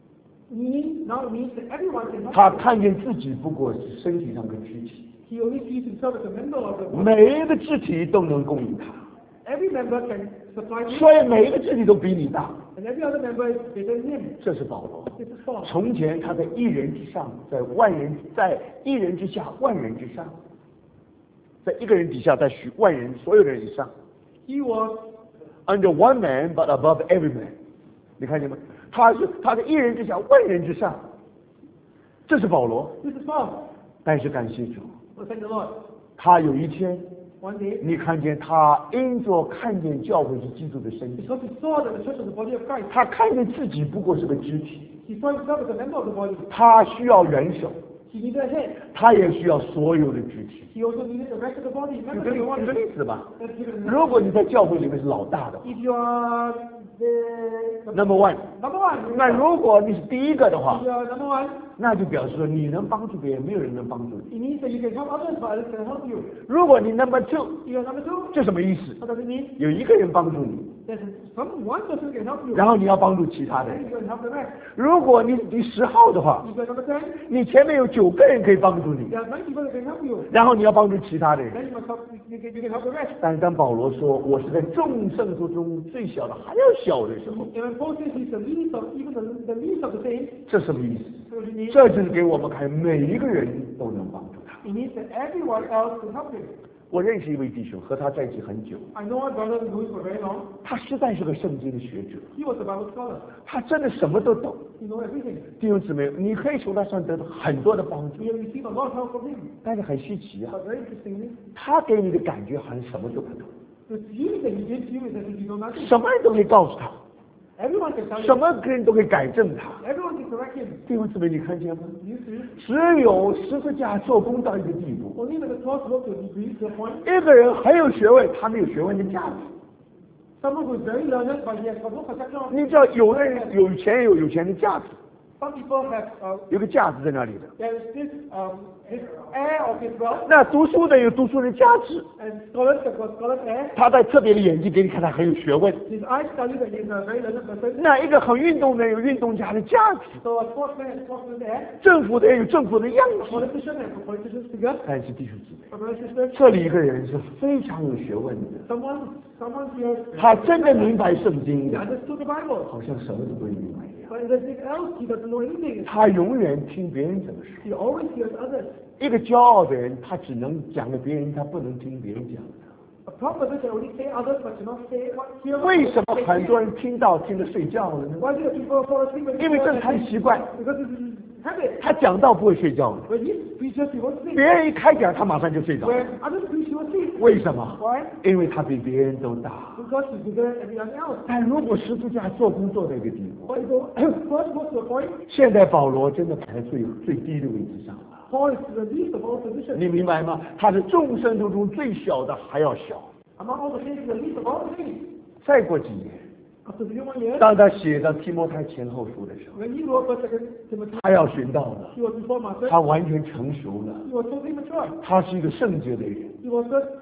meaning now it means that everyone can 他 help you. 看见自己不过是身体上的肢体， He only sees himself as a member of the body. 每一个肢体都能供应他， Every member can supply him, 所以每一个肢体都比你大。 and every other member is bigger than him. 这是保罗。 This is Paul. 从前他在一人之上，在万人，在一人之下，万人之上，在一个人底下，在许万人所有的人以上。 He was Under one man, but above every man。你看见吗？他是他在一人之下，万人之上。这是保罗。 this is Paul. 但是感谢主， Well, thank the Lord. 他有一天， One day, 你看见他因着看见教会是基督的身体， because he saw that the church was the body of Christ, 他看见自己不过是个肢体， he saw himself as a member of the body. 他需要人手， He needed a head. 他也需要所有的肢体。 He also needed the rest of the body. 举 Remember 个 the 例，举 body. 个例子吧。 Let's give it an 如果你在教会里面是老大的话 If you are the ，Number one， number one, 那如果你是第一个的话 if，you are number one, 那就表示说你能帮助别人，没有人能帮助你。 it means that you can help others, but others can help you. 如果你 Number two， If you are number two, 这什么意思？ what does it mean? 有一个人帮助你， There's some one person can help you, 然后你要帮助其他的 and 人。 you can help the rest. 如果你是第十号的话， If you are number ten, 你前面有九个人可以帮助你， there are nine people that can help you. 然后你要帮助其他的人。 Then you must help. You can, you can help the rest. 但是当保罗说我是在众圣徒中最小的还要小的时候， And when Paul says he's the least of even the, the least of the saints, 这什么意思？ so it means 这就是给我们看每一个人都能帮助他。 it means that everyone else can help him. 我认识一位弟兄，和他在一起很久， I know my brother who knows for very long. 他实在是个圣经的学者， He was a Bible scholar. 他真的什么都懂。 He knows everything. 弟兄姊妹，你可以从他身上得到很多的帮助 We，have received a lot of help from him. 但是很稀奇啊， But very interestingly, 他给你的感觉好像什么都不懂， the feeling that he gives you is that you know nothing. 什么人都可以告诉他， Everyone can tell 什 you. 么人都可以改正他。 Everyone can correct him. 弟兄姊妹，你看见吗？ You see, 只有十字架做工到一个地步， only when the cross works to a degree to a point. 一个人很有学问，他没有学问的价值。 Someone who is very learned, but he has got no perception of. 你知道，有的人有钱有有钱的价值， Some people have uh, 有个价值在那里的。 there is this um this air of his wealth, 那读书的有读书的价值， and scholars have got scholars air. 他戴特别的眼镜给你看，他很有学问。 His eyes tell you that he is a very learned person. 那一个很运动的有运动家的价值， So a sportsman has sportsman's air. 政府的有政府的样 A 子。 politician has a politician's figure. 但是弟兄姊妹， A brother sister. 这里一个人是非常有学问的， Someone someone here. 他真的明白圣经 He 的， understood the Bible, 好像什么都不会明白一样。 but in anything else he doesn't know anything. 他永远听别人怎么说。 He always hears others. 一个骄傲的人，他只能讲给别人，他不能听别人讲的。 A proud person can only say others, but cannot say what hear. 为什么很多人听到听着睡觉了呢？ Why do people fall asleep when 因为这是他的习惯， Because it's his habit. 他讲道不会睡觉的。 When he preaches, he won't 别 sleep. 人一开讲，他马上就睡着。 When others preach, he will sleep. 为什么？ Why? 因为他比别人都大。 Because he's bigger than everyone else. 但如果十字架做工做到一个地步， But if the first goes to a point, 现在保罗真的排在最最低的位置上了。 Paul is the least of all positions. 你明白吗？他是众生当中最小的还要小。 Among all the things, he's the least of all the things. 再过几年， After three more years, 当他写到提摩太前后书的时候， when he wrote First Second Timothy, 他要寻到了， he was before master. 他完全成熟了， He was totally mature. 他是一个圣洁的人， He was the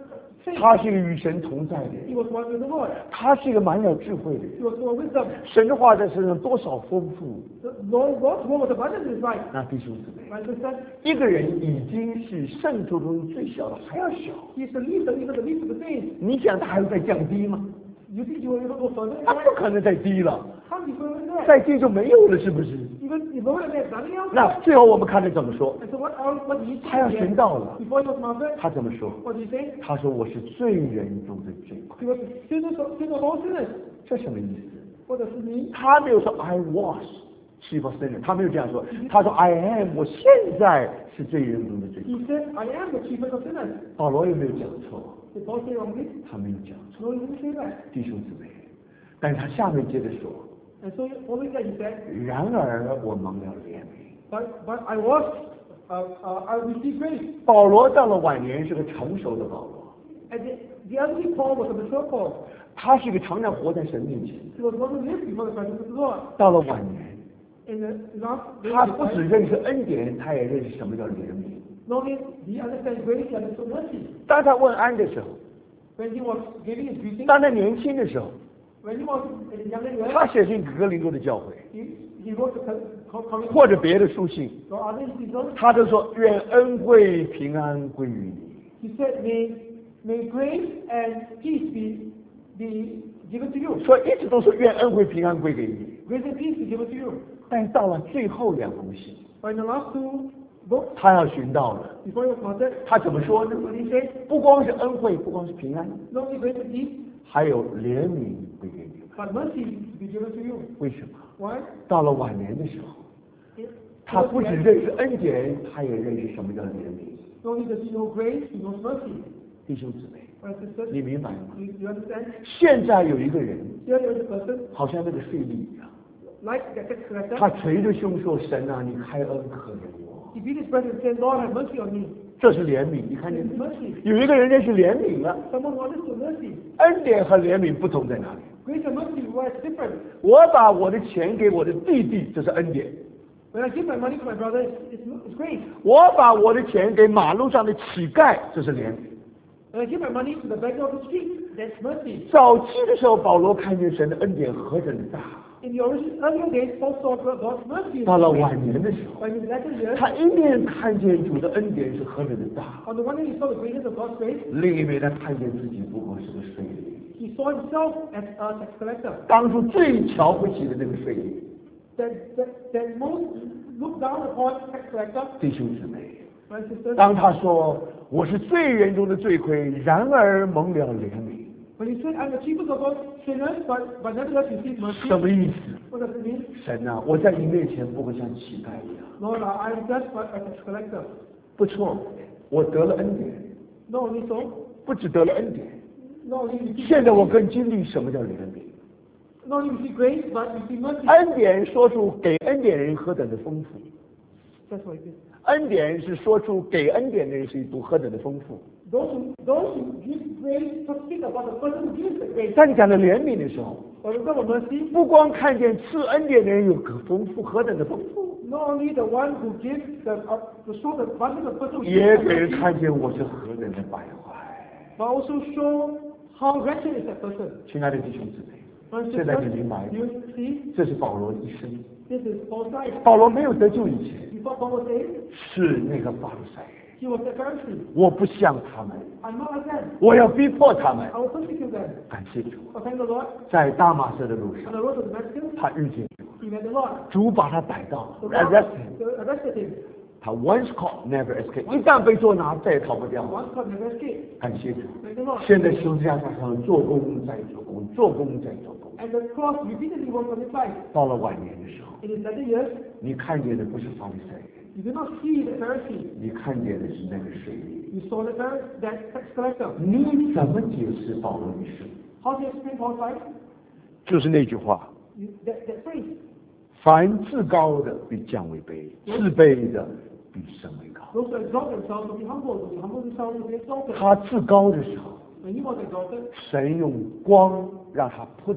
faith. 他是一个与神同在的 He 人， was one with the Lord. 他是一个满了智慧的 He 人。 was full of wisdom. 神的话在身上多少丰富！ The Lord, God's word was abundant in his life. 那弟兄姊妹， My sister, 一个人已经是圣徒中最小的，还要小， he is the least, even the least of the saints. 你想他还会再降低吗？ You think you will even go further? 他不可能再低了， Can't be further than that. 再低就没有了，是不是？ Even if lower than that, nothing else. 那最后我们看他怎么说？ And so what else? What did he 他要 say 寻 here? 到了， Before he was martyred, 他怎么说？ what did he say? 他说我是罪人中的罪魁， He was the sinner of, sinner of all sinners. 这什么意思？ What does it mean? 他没有说 I was chief of sinner， 他没有这样说，他说 I am， 我现在是罪人中的罪魁。 He said, I am the chief of sinners. 保罗有没有讲错？ Did Paul say wrongly? 他没有讲错， No, he didn't say that. 弟兄姊妹。但是他下面接着说， And so following that, he said, 然而我蒙了怜悯。 but, but I was, uh, uh, I received grace. 保罗到了晚年是个成熟的保罗， And the, the elderly Paul was a mature Paul. 他是一个常常活在神面前。 He was one who lived before the presence of the Lord. 到了晚年， In the last days 他 of his 不只 life, 认识恩典，他也认识什么叫怜悯。 not only did he understand grace, he understood mercy. 当他问安的时候， When he was giving his greeting, 当他年轻的时候， when he was in a younger years, 他写信给哥林多的教会， he, he wrote the co- co- 或者别的书信， or other epistles. 他都说愿恩惠平安归于你。 He said, may, may grace and peace be, be given to you. 所以一直都说愿恩惠平安归给你。 Grace and peace be given to you. 但是到了最后两封信， But in the last two books, 他要寻到了， before he was martyred, 他怎么说呢？ what did he say? 不光是恩惠，不光是平安， Not only grace and peace, 还有怜悯归给你们。 but mercy be given to you. 为什么？ Why? 到了晚年的时候， It- 他不只认识恩典，他也认识什么叫怜悯。 Not only does he know grace, he knows mercy. 弟兄姊妹， My sisters, 你明白吗？ you, you understand? 现在有一个人， Here there is a person, 好像那个税吏一样， like the tax collector. 他捶着胸说：“神啊，你开恩可怜我。 He beat his breast and said, Lord, have mercy on me. ” 这是怜悯，你看 This 见 is 没？ mercy. 有一个人认识怜悯了。 Someone who understood mercy. 恩典和怜悯不同在哪里？ Grace and mercy, why it's different. 我把我的钱给我的弟弟，这是恩典； When I give my money to my brother, it's, it's, it's grace. 我把我的钱给马路上的乞丐，这是怜悯。 When I give my money to the beggar of the street, that's mercy. 早期的时候，保罗看见神的恩典何等的大； In the origin, earlier days, Paul saw God's mercy. 到了晚年的时候， But in the latter years, 他一面看见主的恩典是何等的大， on the one hand, he saw the greatness of God's grace. 另一面他看见自己不过是个税吏。 He saw himself as a tax collector. 当初最瞧不起的那个税吏， That, that, that most looked down upon tax collector, 弟兄姊妹， my sisters. 当他说我是罪人中的罪魁，然而蒙了怜悯， When he said, I'm the chiefest of all sinners, but, but nevertheless received mercy. 什么意思？ What does it mean? 神啊，我在你面前不会像乞丐一样。 Lord, I am just but a tax collector. 不错，我得了恩典， Not only so, 不只得了恩典， not only receive 现在我更经历什么叫怜悯。 not only receive grace, but receive mercy. 恩典说出给恩典人何等的丰富， That's what it is. 恩典是说出给恩典的人是一种何等的丰富。 Those who, those who give grace to speak about the person who gives the grace. 当你讲到怜悯的时候， But in terms of mercy, 不光看见赐恩典的人有可丰富何等的丰富， not only the one who gives the, uh, to show the abundance of person who 也 gives 给 the 人 mercy, 看见我是何等的败坏。 but also show how wretched is that person. 亲爱的弟兄姊妹， My 现在 sisters, 你明白， you see, 这是保罗一生。 this is Paul's life. 保罗没有得救以前， Before Paul was saved, 是那个法利赛人。 he was a Pharisee. 我不像他们， I'm not like them. 我要逼迫他们。 I will persecute them. 感谢主， But thank the Lord, 在大马色的路 on 上， the road to Damascus, 他遇见主， he met the Lord. 主把他逮到 The ，arrest Lord him。 arrested him. 他 once caught never escape，一旦被捉拿，再也逃不掉。 Once caught, never escaped. 感谢主， Thank the Lord. 现在十字架上做工在做工，做工在做工。 And the cross repeatedly worked on his life. 到了晚年的时候， In his latter years, 你看见的不是法利赛人， you do not see the Pharisee. 你看见的是那个税吏。 You saw the Pharisee, that tax collector. 你怎么解释保罗一生？ How do you explain Paul's life? 就是那句话： You, that, that phrase. 凡自高的必降为卑，自卑的必升为高。 Those who exalt themselves will be humbled. Those who humble themselves will be exalted. 他自高的时候， When he was exalted, 神用光让他扑倒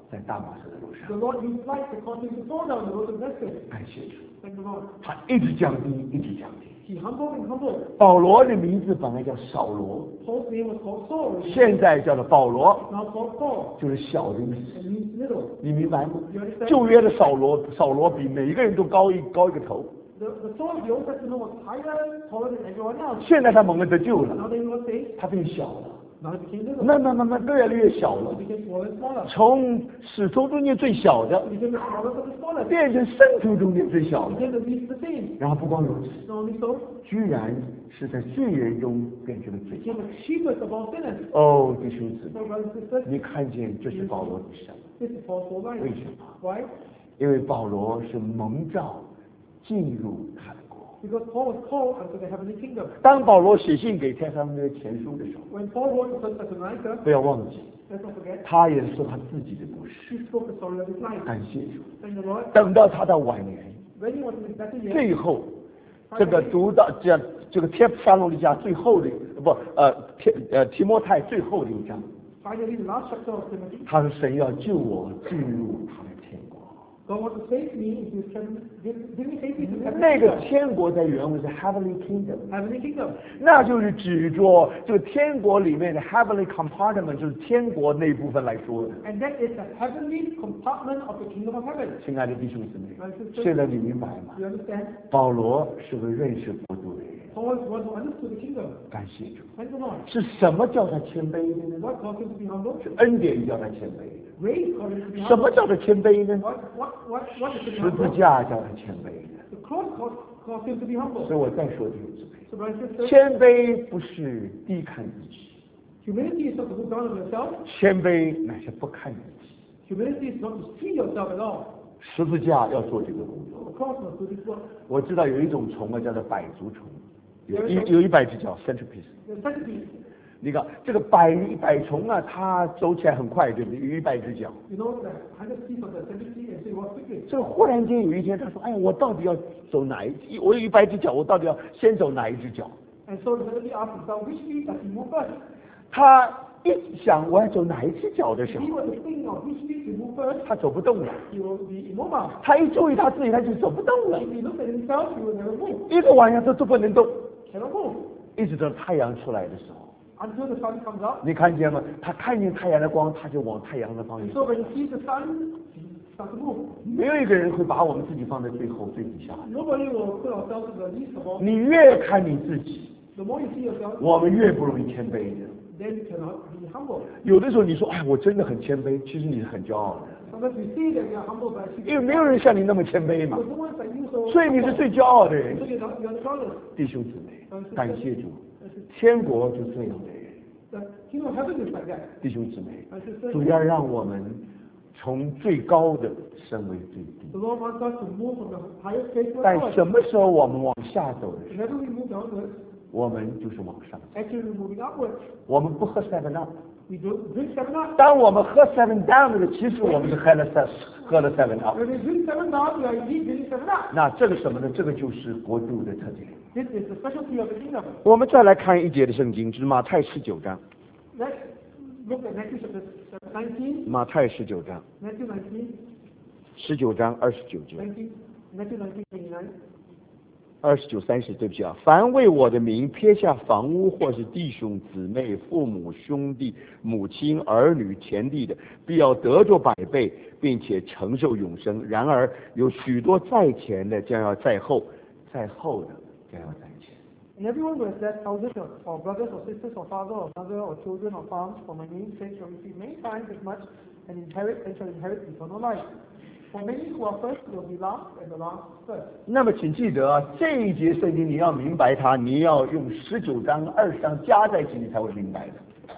在大马士的路 The 上。 Lord used light to cause him to fall down the road of Damascus. 感谢主， Thank the Lord. 他一直降低，一直降低。 He humbled and humbled. 保罗的名字本来叫扫罗， Paul's name was called Saul. 现在叫做保罗， Now called Paul. 就是小的意 It 思。 means little. 你明白吗 You？ understand? 旧约的扫罗，扫罗比每一个人都高一高一个头。 The, the Saul of the Old Testament was higher, taller than everyone else. 现在他蒙恩得救 Now 了， they were saved. 他变小了， Now he became little. 慢慢慢慢越来越小了 He，became smaller and smaller. 从使徒中间最小的 He became the smallest of the smallest. 变成圣徒中间最小 He 的。 became the least of the same. 然后不光如此， Not only so, 居然是在罪人中变成了罪 he became the chiefest of all sinners. 哦，弟兄姊 So 妹， brothers and sisters, 你看见这是保罗的神， this is Paul's whole life. 为什么？ Why? 因为保罗是蒙召进入他的国。 Because Paul was called unto the heavenly kingdom. 当保罗写信给帖撒罗尼迦前书的时候， When Paul wrote to Thessalonica, 不要忘记， let's not forget, 他也说他自己的故事。 he spoke the story of his life. 感谢主， Thank the Lord. 等到他到晚年， When he was in his better years, 最后这个读到这这个帖撒罗尼迦最后的不呃帖呃提摩太最后的一章， finally the last chapter of Timothy, 他说神要救我进入他的天国。 God wants to save me into his heaven, give, give me safety to the 那个 heavenly kingdom. 天国在原文是 heavenly kingdom， Heavenly kingdom. 那就是指着这个天国里面的 heavenly compartment， 就是天国那部分来说的。 And that is the heavenly compartment of the kingdom of heaven. 亲爱的弟兄姊妹 My，sister 现在你明白吗？ You understand? 保罗是个认识国度的人， Paul is one who understood the kingdom. 感谢主。 Thank the Lord. 是什么叫他谦卑的呢？ What caused him to be humble? 是恩典叫他谦卑的。 Grace caused him to be 什么 humble. 叫做谦卑呢？ What, what, what, what is to be 十字 humble? 架叫他谦卑的。 The cross caused, caused him to be humble. 所以我再说弟兄姊妹， So, brothers and sisters, 谦卑不是低看自己， humility is not to look down on yourself. 谦卑乃是不看自己。 Humility is not to see yourself at all. 十字架要做这个工作。 The cross must do this work. 我知道有一种虫啊，叫做百足虫，有一有一百只脚 centipede。 The centipede, 你看这个百百虫啊，它走起来很快，对不对？有一百只脚。 you know, the hundred feet of the centipede and so it walks quickly. 这个忽然间有一天，他说：“哎呀，我到底要走哪一？我有一百只脚，我到底要先走哪一只脚 And so the centipede asked himself, which feet does he move first?？” 他一想我要走哪一只脚的时 If he 候， were to think of which feet to move first, 他走不动了。 he will be immobile. 他一注意他自己，他就走不动了 If，he looked at himself, he will never move. 一个晚上都都不能动， Cannot move. 一直到太阳出来的时候， Until the sun comes up. 你看见吗？他看见太阳的光，他就往太阳的方向 And 走。 so when he sees the sun, he starts to move. 没有一个人会把我们自己放在最后最底下。 Nobody will put ourselves in the least of all. 你越看你自己， The more you see yourself, 我们越不容易谦卑的。 then you cannot be humble. 有的时候你说，哎，我真的很谦卑，其实你是很骄傲的， Sometimes we see that we are humble, but actually 因为没有人像你那么谦卑嘛 there's，no one like you, so 所以你是最骄傲的人 so。you're not, you're the proudest. 弟兄姊妹，感谢主， That's it. 天国就这样的人。 The kingdom of heaven is like that. 弟兄姊妹， My sister, 主要让我们从最高的升为最低。 the Lord wants us to move from the highest place to 但 the 什 lowest. 么时候我们往下走的时候， Whenever we move downwards, 我们就是往上走。 actually we're moving upwards. 我们不喝 seven up， We don't drink seven up. 当我们喝 seven down 的，其实我们是喝了 seven 喝了 seven up。 When we drink seven down, we are indeed drinking seven up. 那这个什么呢？这个就是国度的特点。 This is the specialty of the kingdom. 我们再来看一节的圣经，是马太十九章。 Let's look at Matthew chapter nineteen. 马太十九章， Matthew nineteen. 十九章二十九节， nineteen. Matthew nineteen twenty-nine. 二十九三十，对不起啊，凡为我的名撇下房屋或是弟兄姊妹、父母兄弟、母亲、儿女、田地的，必要得着百倍，并且承受永生。然而有许多在前的，将要在后；在后的，将要在前。 And everyone who has left houses or, or brothers or sisters or father or mother or children or farms for my name's sake shall receive many times as much and inherit and shall inherit eternal life. For many who are first will be last, and the last first. 那么，请记得啊，这一节圣经你要明白它，你要用十九章、二十章加在一起，你才会明白的。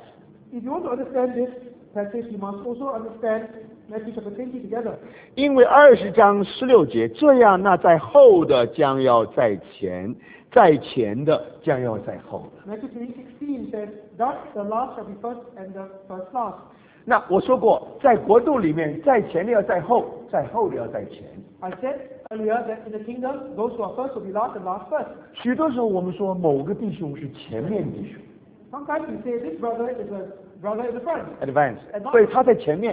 If you want to understand this passage, you must also understand Matthew chapter twenty together. 因为二十章十六节，这样那在后的将要在前，在前的将要在后。 Matthew twenty sixteen says, "Thus the last shall be first, and the first last." 那我说过，在国度里面，在前的要在后，在后的要在前。 I said earlier that in the kingdom, those who are first will be last, and last first. 许多时候我们说某个弟兄是前面弟兄 Sometimes we say this brother is a brother in the front. ，advance，所以他在前面。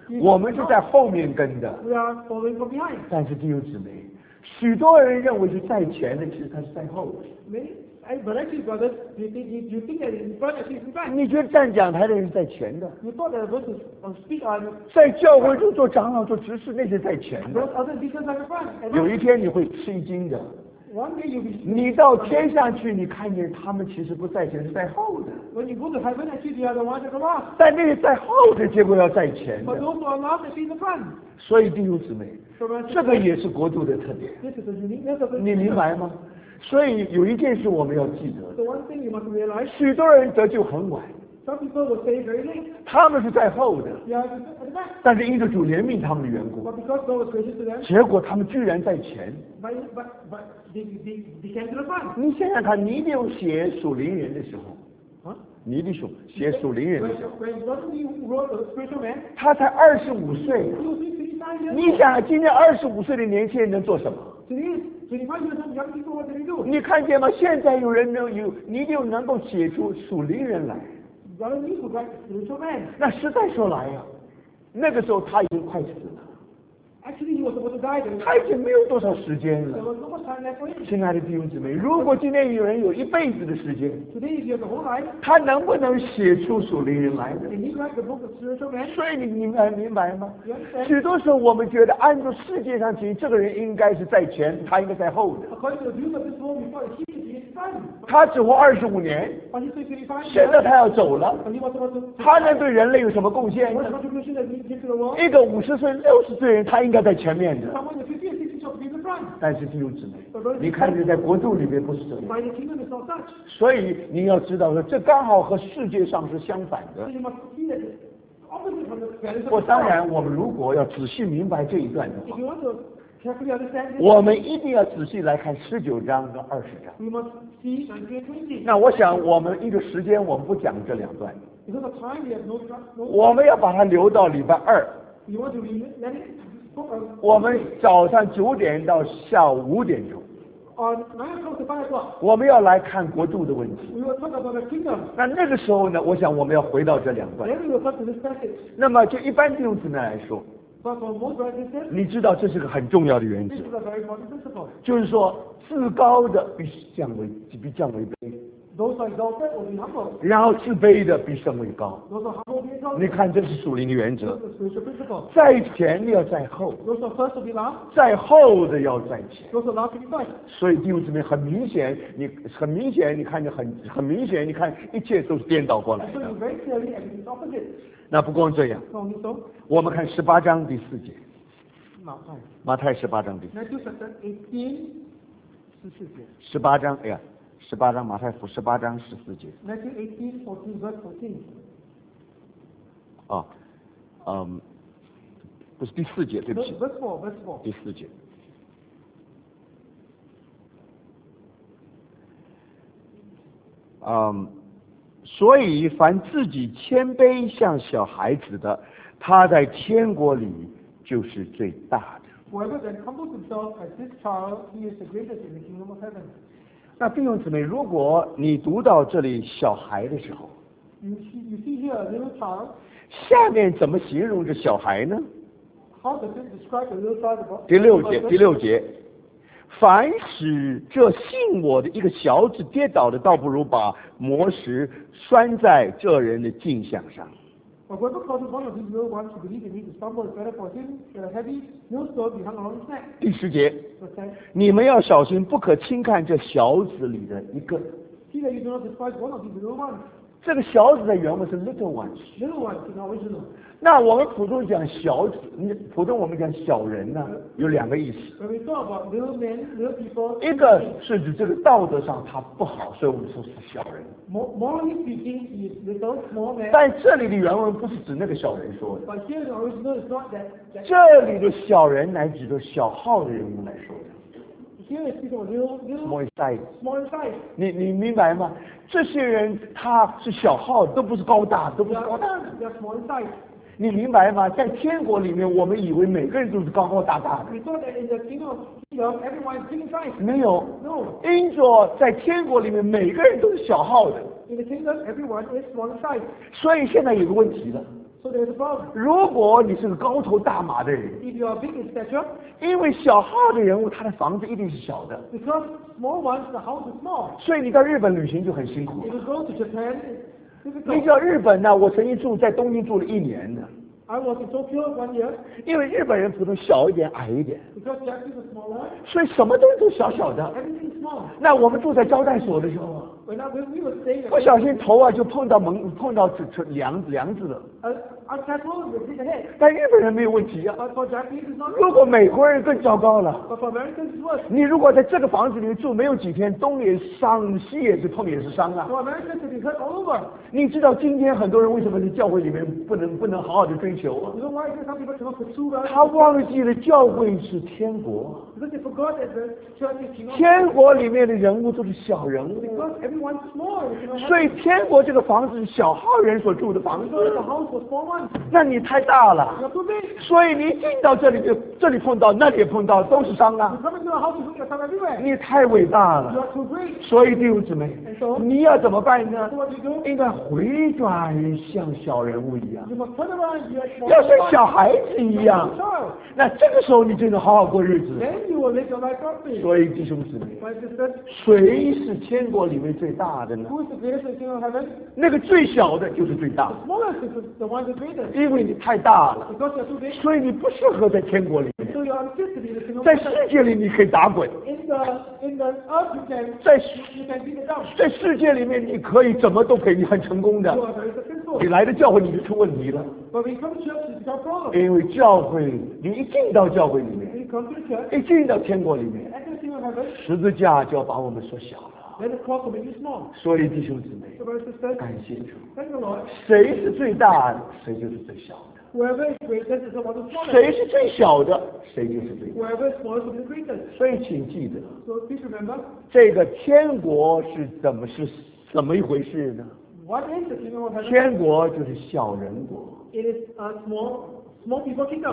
我们是在后面跟的。 We are following from behind. 但是弟兄姊妹，许多人认为是在前的，其实他是在后的。 Many, I- but actually, brothers, you think, you, you think that in front, actually in front. 你觉得站讲台的人是在前的， You thought that the verses uh, speak on 在教会中做长老、做执事，那是在前 those 的。 other deacons are in front. And 有一天你会吃一惊的， one day you'll be 你到天上去，你看见他们其实不在前，是在后的。 when you go to heaven, actually they are the ones at the last. 但那个在后的，结果要在前 But 的。 those who are last, actually in the front. 所以弟兄姊妹， So brothers, 这个也是国度的特点， this is the uniqueness of the 你明白吗？所以有一件事我们要记得， The one thing you must realize, 许多人得救很晚， some people will stay very late. 他们是在后的， They are at the back. 但是因着主怜悯他们的缘故， But because God was gracious to them, 结果他们居然在前。 but, but, but they, they, they came to the front. 你想想看，尼丢写属灵人的时候， Huh? 尼丢属写属灵人的 When, 时候， when God wrote the spiritual man, 他才二十五岁。 he was twenty-five years 你 old. 想，今天二十五岁的年轻人能做什么？ Today, twenty-five years old young people, what do they do? 你看见吗？现在有人能有，你就能够写出属灵人来。 Brother Lee was like spiritual man. 那实在说来呀、那个时候他已经快死了， Actually, he was supposed to die. There 他已经没有多少时间 there 了。 was no more time left for him. 亲爱的弟兄姊妹，如果今天有人有一辈子的时间， Today, if you have the whole life, 他能不能写出属灵人来呢？ and he write the book of spiritual man, 所以你明白明白吗？ you understand? 许多时候我们觉得按照世界上行，这个人应该是在前，他应该在后的。 According to the views of this world, we thought he should be in front. 他只活二十五年， But he's twenty-five 现 years 在他要走了， and he was supposed to. 他能对人类有什么贡献 What 呢？ contribution that he gives to the world? 一个五十岁、六十岁人，他应该在前面的。 Someone in the fifty and sixty should be in the front. 但是弟兄姊妹，你看见在国度里面不是这样， By the kingdom is not such. 所以你要知道说，这刚好和世界上是相反 So 的。 you must see that it's opposite from the values of 我 the 当 world. 然，我们如果要仔细明白这一段的 If 话， you want to carefully understand this, 我们一定要仔细来看十九章跟二十章。 we must see nineteen and twenty. 那我想，我们一个时间，我们不讲这两段， Because of time, we have no trust, no. 我们要把它留到礼拜二。 You want to re- let it focus 我们早上九点到下午五点钟， on nine o'clock to five o'clock. 我们要来看国度的问题。 We will talk about the kingdom. 那那个时候呢，我想我们要回到这两段。 Then we will come to this passage. 那么就一般弟兄姊妹来说， But for most brothers and sisters, 你知道这是个很重要的原 this 则， is a very important principle. 就是说自高的必降为必降为卑， Those who are exalted will be humble. 然后自卑的必升为高。 Those who are humble will be exalted. 你看，这是属灵的原 This 则， is the spiritual principle. 在前的要在后， Those who are first will be last. 在后的要在前。 Those who are last will be first. 所以弟兄姊妹，很明显，你很明显，你看见很很明显，你看一切都是颠倒过来 So 的。 you very clearly everything is opposite. 那不光这样， Not only so, 我们看十八章第四节， now time. 马太十八章第四， Matthew chapter eighteen, 十四节。 十八章，哎呀，十八章马太福十八章十四节。 Matthew eighteen, fourteen, verse fourteen. 啊，嗯，不是第四节，对不 Verse 起， verse four, verse four. 第四节。嗯，所以凡自己谦卑像小孩子的，他在天国里就是最大的。 Whoever then humbles himself as this child, he is the greatest in the kingdom of heaven. 那弟兄姊妹，如果你读到这里小孩的时候， You see, you see here a little child. 下面怎么形容这小孩呢？ How does it describe a little child about? 第六节，第六节，凡使这信我的一个小子跌倒的，倒不如把磨石拴在这人的镜像上。 But whoever causes one of these little ones to believe in me to stumble is better for him that a heavy millstone be hung around his neck. 第十节， Verse ten. 你们要小心，不可轻看这小子里的一个。 See that you do not despise one of these little ones. 这个小子的原文是 little ones。 Little ones in original. 那我们普通讲小子，你普通我们讲小人呢，有两个意思。 When we talk about little men, little people, 一个是指这个道德上他不好，所以我们说是小人。 mo- morally speaking, he is little, small man. 但这里的原文不是指那个小人说的， But here the original is not that. that 这里的小人乃指的小号的人物来说的。 here is speaking of little, little, small size， small in size. 你你明白吗？这些人他是小号，都不是高大，都不 They 是高 are, 大的。 they are small in size. 你明白吗？在天国里面，我们以为每个人都是高高大大的， We thought that in the kingdom of kingdom, everyone is big in size. 没有。 No. 因着在天国里面，每个人都是小号的， In the kingdom, everyone is small in size. 所以现在有个问题了。 So there is a problem. 如果你是个高头大马的人， If you are big in stature, 因为小号的人物，他的房子一定是小的， because small ones, the house is small. 所以你到日本旅行就很辛苦 If。you go to Japan, it's 你 difficult. 知道日本呢？我曾经住在东京住了一年呢， I was in Tokyo one year 因为日本人普通小一点、矮一点， because Japanese is smaller. 所以什么东西都小小的。 Everything is small. 那我们住在招待所的时候啊， When, I, when we were staying, 不小心头啊就碰到门，碰到这这梁子梁子了。 uh, our castle will hit the head. 但日本人没有问题啊。 But for Japanese, it's not. 如果美国人更糟糕了， But for Americans, it's worse. 你如果在这个房子里面住没有几天，东也是伤，西也是痛也是伤啊。 For Americans, it is hurt all over. 你知道今天很多人为什么在教会里面不能不能好好的追求啊？ You know why some people cannot pursue God? 他忘记了教会是天国， Because they forgot that the church is king of 天国里面的人物都是小人物， Because everyone's small. You know, 所以天国这个房子是小号人所住的房 because 子 the，house was small ones. 那你太大了， You're too big. 所以你一进到这里就这里碰到那里也碰到，都是伤 You 啊。 come into the house, you put yourself everywhere. 你太伟大 You 了， are too great. 所以弟兄姊妹， And so, 你要怎么办呢 so？what do you do? 应该回转像小人物一样， You must turn around. You are small. 要像小孩子一样 Like a。child. 那这个时候你就能好好过日子。 Then you will live your life properly. 所以弟兄姊妹， My sisters, 谁是天国里面最大的呢？ who is the greatest in the kingdom of heaven? 那个最小的就是最大， The smallest is the one the greatest. 因为你太大了， Because you're too big, 所以你不适合在天国里面。 so you're unfit to be the king of 在 heaven. 世界里你可以打滚， In the in the earth, you can 在 you can beat it down. 在世界里面你可以怎么都可以，你很成功的 You。are very successful. 你来的教会你就出问题了， But when you come to church, it's got problem. 因为教会你一进到教会里 When 面， you come to the church, 一进到天国里面， enter the kingdom of heaven, 十字架就要把我们缩小了。 then the cross will make you small. 所以弟兄姊妹， So, brothers and sisters, 感谢主， thank the Lord. 谁是最大的，谁就是最小的； Whoever is greatest is the one who's smallest. 谁是最小的，谁就是最大的。 Whoever is smallest will be the greatest. 所以请记得， So please remember, 这个天国是怎么是怎么一回事呢？ what is the kingdom of heaven? 天国就是小人国， It is a small, small people kingdom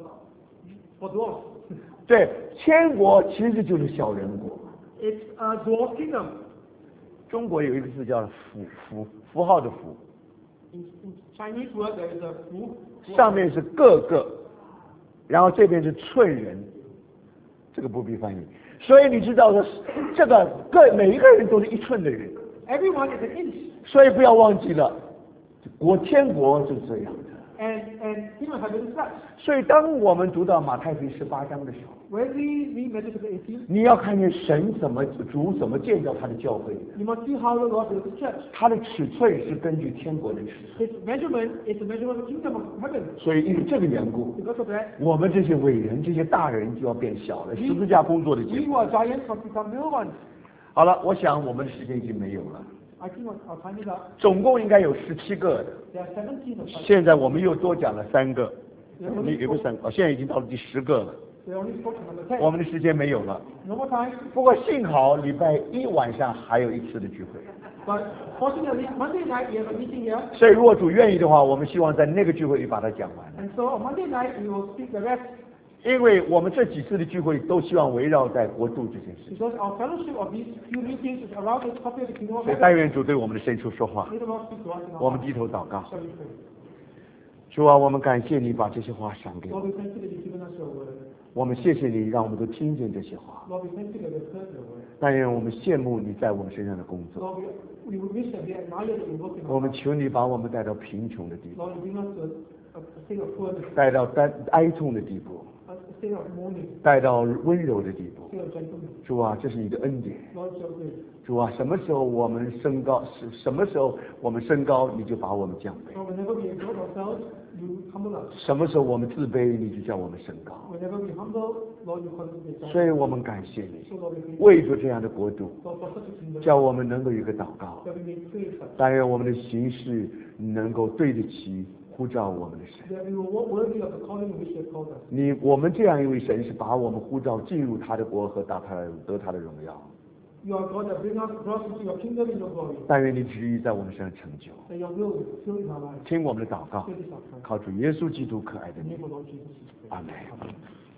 for dwarfs. 对，天国其实就是小人国。 It's a dwarf kingdom. 中国有一个字叫符符符号的符， In, in Chinese word, there is a fu. 上面是各个，然后这边是寸人，这个不必翻译。所以你知道的，这个各每一个人都是一寸的人， Everyone is an inch. 所以不要忘记了，国天国是这样的。 And, and kingdom of heaven is such. 所以当我们读到马太福音十八章的时候， When we read Matthew chapter eighteen, 你要看见神怎么主怎么建造他的教会的， you must see how the Lord built the church. 他的尺寸是根据天国的尺寸。 His measurement is the measurement of the kingdom of heaven. 所以因为这个缘故， Because of that, 我们这些伟人、这些大人就要变小了，十字架工作的结 we 果。 who are giants must become little ones. 好了，我想我们的时间已经没有了， I think our our time is up. 总共应该有十七个的， There are seventeen of us. 现在我们又多讲了三个， We 你 only 有没有 spoke, 三个？哦，现在已经到了第十个了， we only spoke to number ten. 我们的时间没有了。 No more time. 不过幸好礼拜一晚上还有一次的聚会， But fortunately, Monday night we have a meeting here. 所以如果主愿意的话，我们希望在那个聚会里把它讲完。 And so on Monday night we will speak the rest. 因为我们这几次的聚会都希望围绕在国度这件事情， Because our fellowship of these few meetings is around the topic of the kingdom of 所以 heaven. 但愿主对我们的深处说话。 May the Lord speak to us in our 我们 hearts. 低头祷告， Shall we pray? 主啊，我们感谢你把这些话赏给我 Lord, 们， we thank you that you've given us your word. 我们谢谢你让我们都听见这些话。 Lord, we thank you that we've heard your word. 但愿我们羡慕你在我们身上的工作， Lord, we, we wish that we admire that you work in 我 our 们 lives. 求你把我们带到贫穷的地步， Lord, you bring us to a, a, a state of poorness, 带到哀哀痛的地步， a state of mourning, 带到温柔的地步。 a state of gentleness. 主啊，这是你的恩典。 Lord, it's your grace. 主啊，什么时候我们升高，是什么时候我们升高，你就把我们降卑； Lord, whenever we exalt ourselves, you humble us. 什么时候我们自卑，你就叫我们升高。 Whenever we humble, Lord, you cause us to exalt. 所以我们感谢你， So Lord, we thank you. 为着这样的国度， Lord, for such a kingdom, 叫我们能够有一个祷告。 that we may pray such, 但愿我们的行事能够对得起呼召我们的神。 that we will walk worthy of the calling in which you have called us. 你我们这样一位神是把我们呼召进入他的国和得他的得他的荣耀。 You are God that bring us, draw us into your kingdom in your glory. 但愿你旨意在我们身上成就。 That your will is fulfilled in our lives. 听我们的祷告 Hear this our prayer. 靠主耶稣基督可爱的 In the 名 name of Lord Jesus, we pray. 阿门。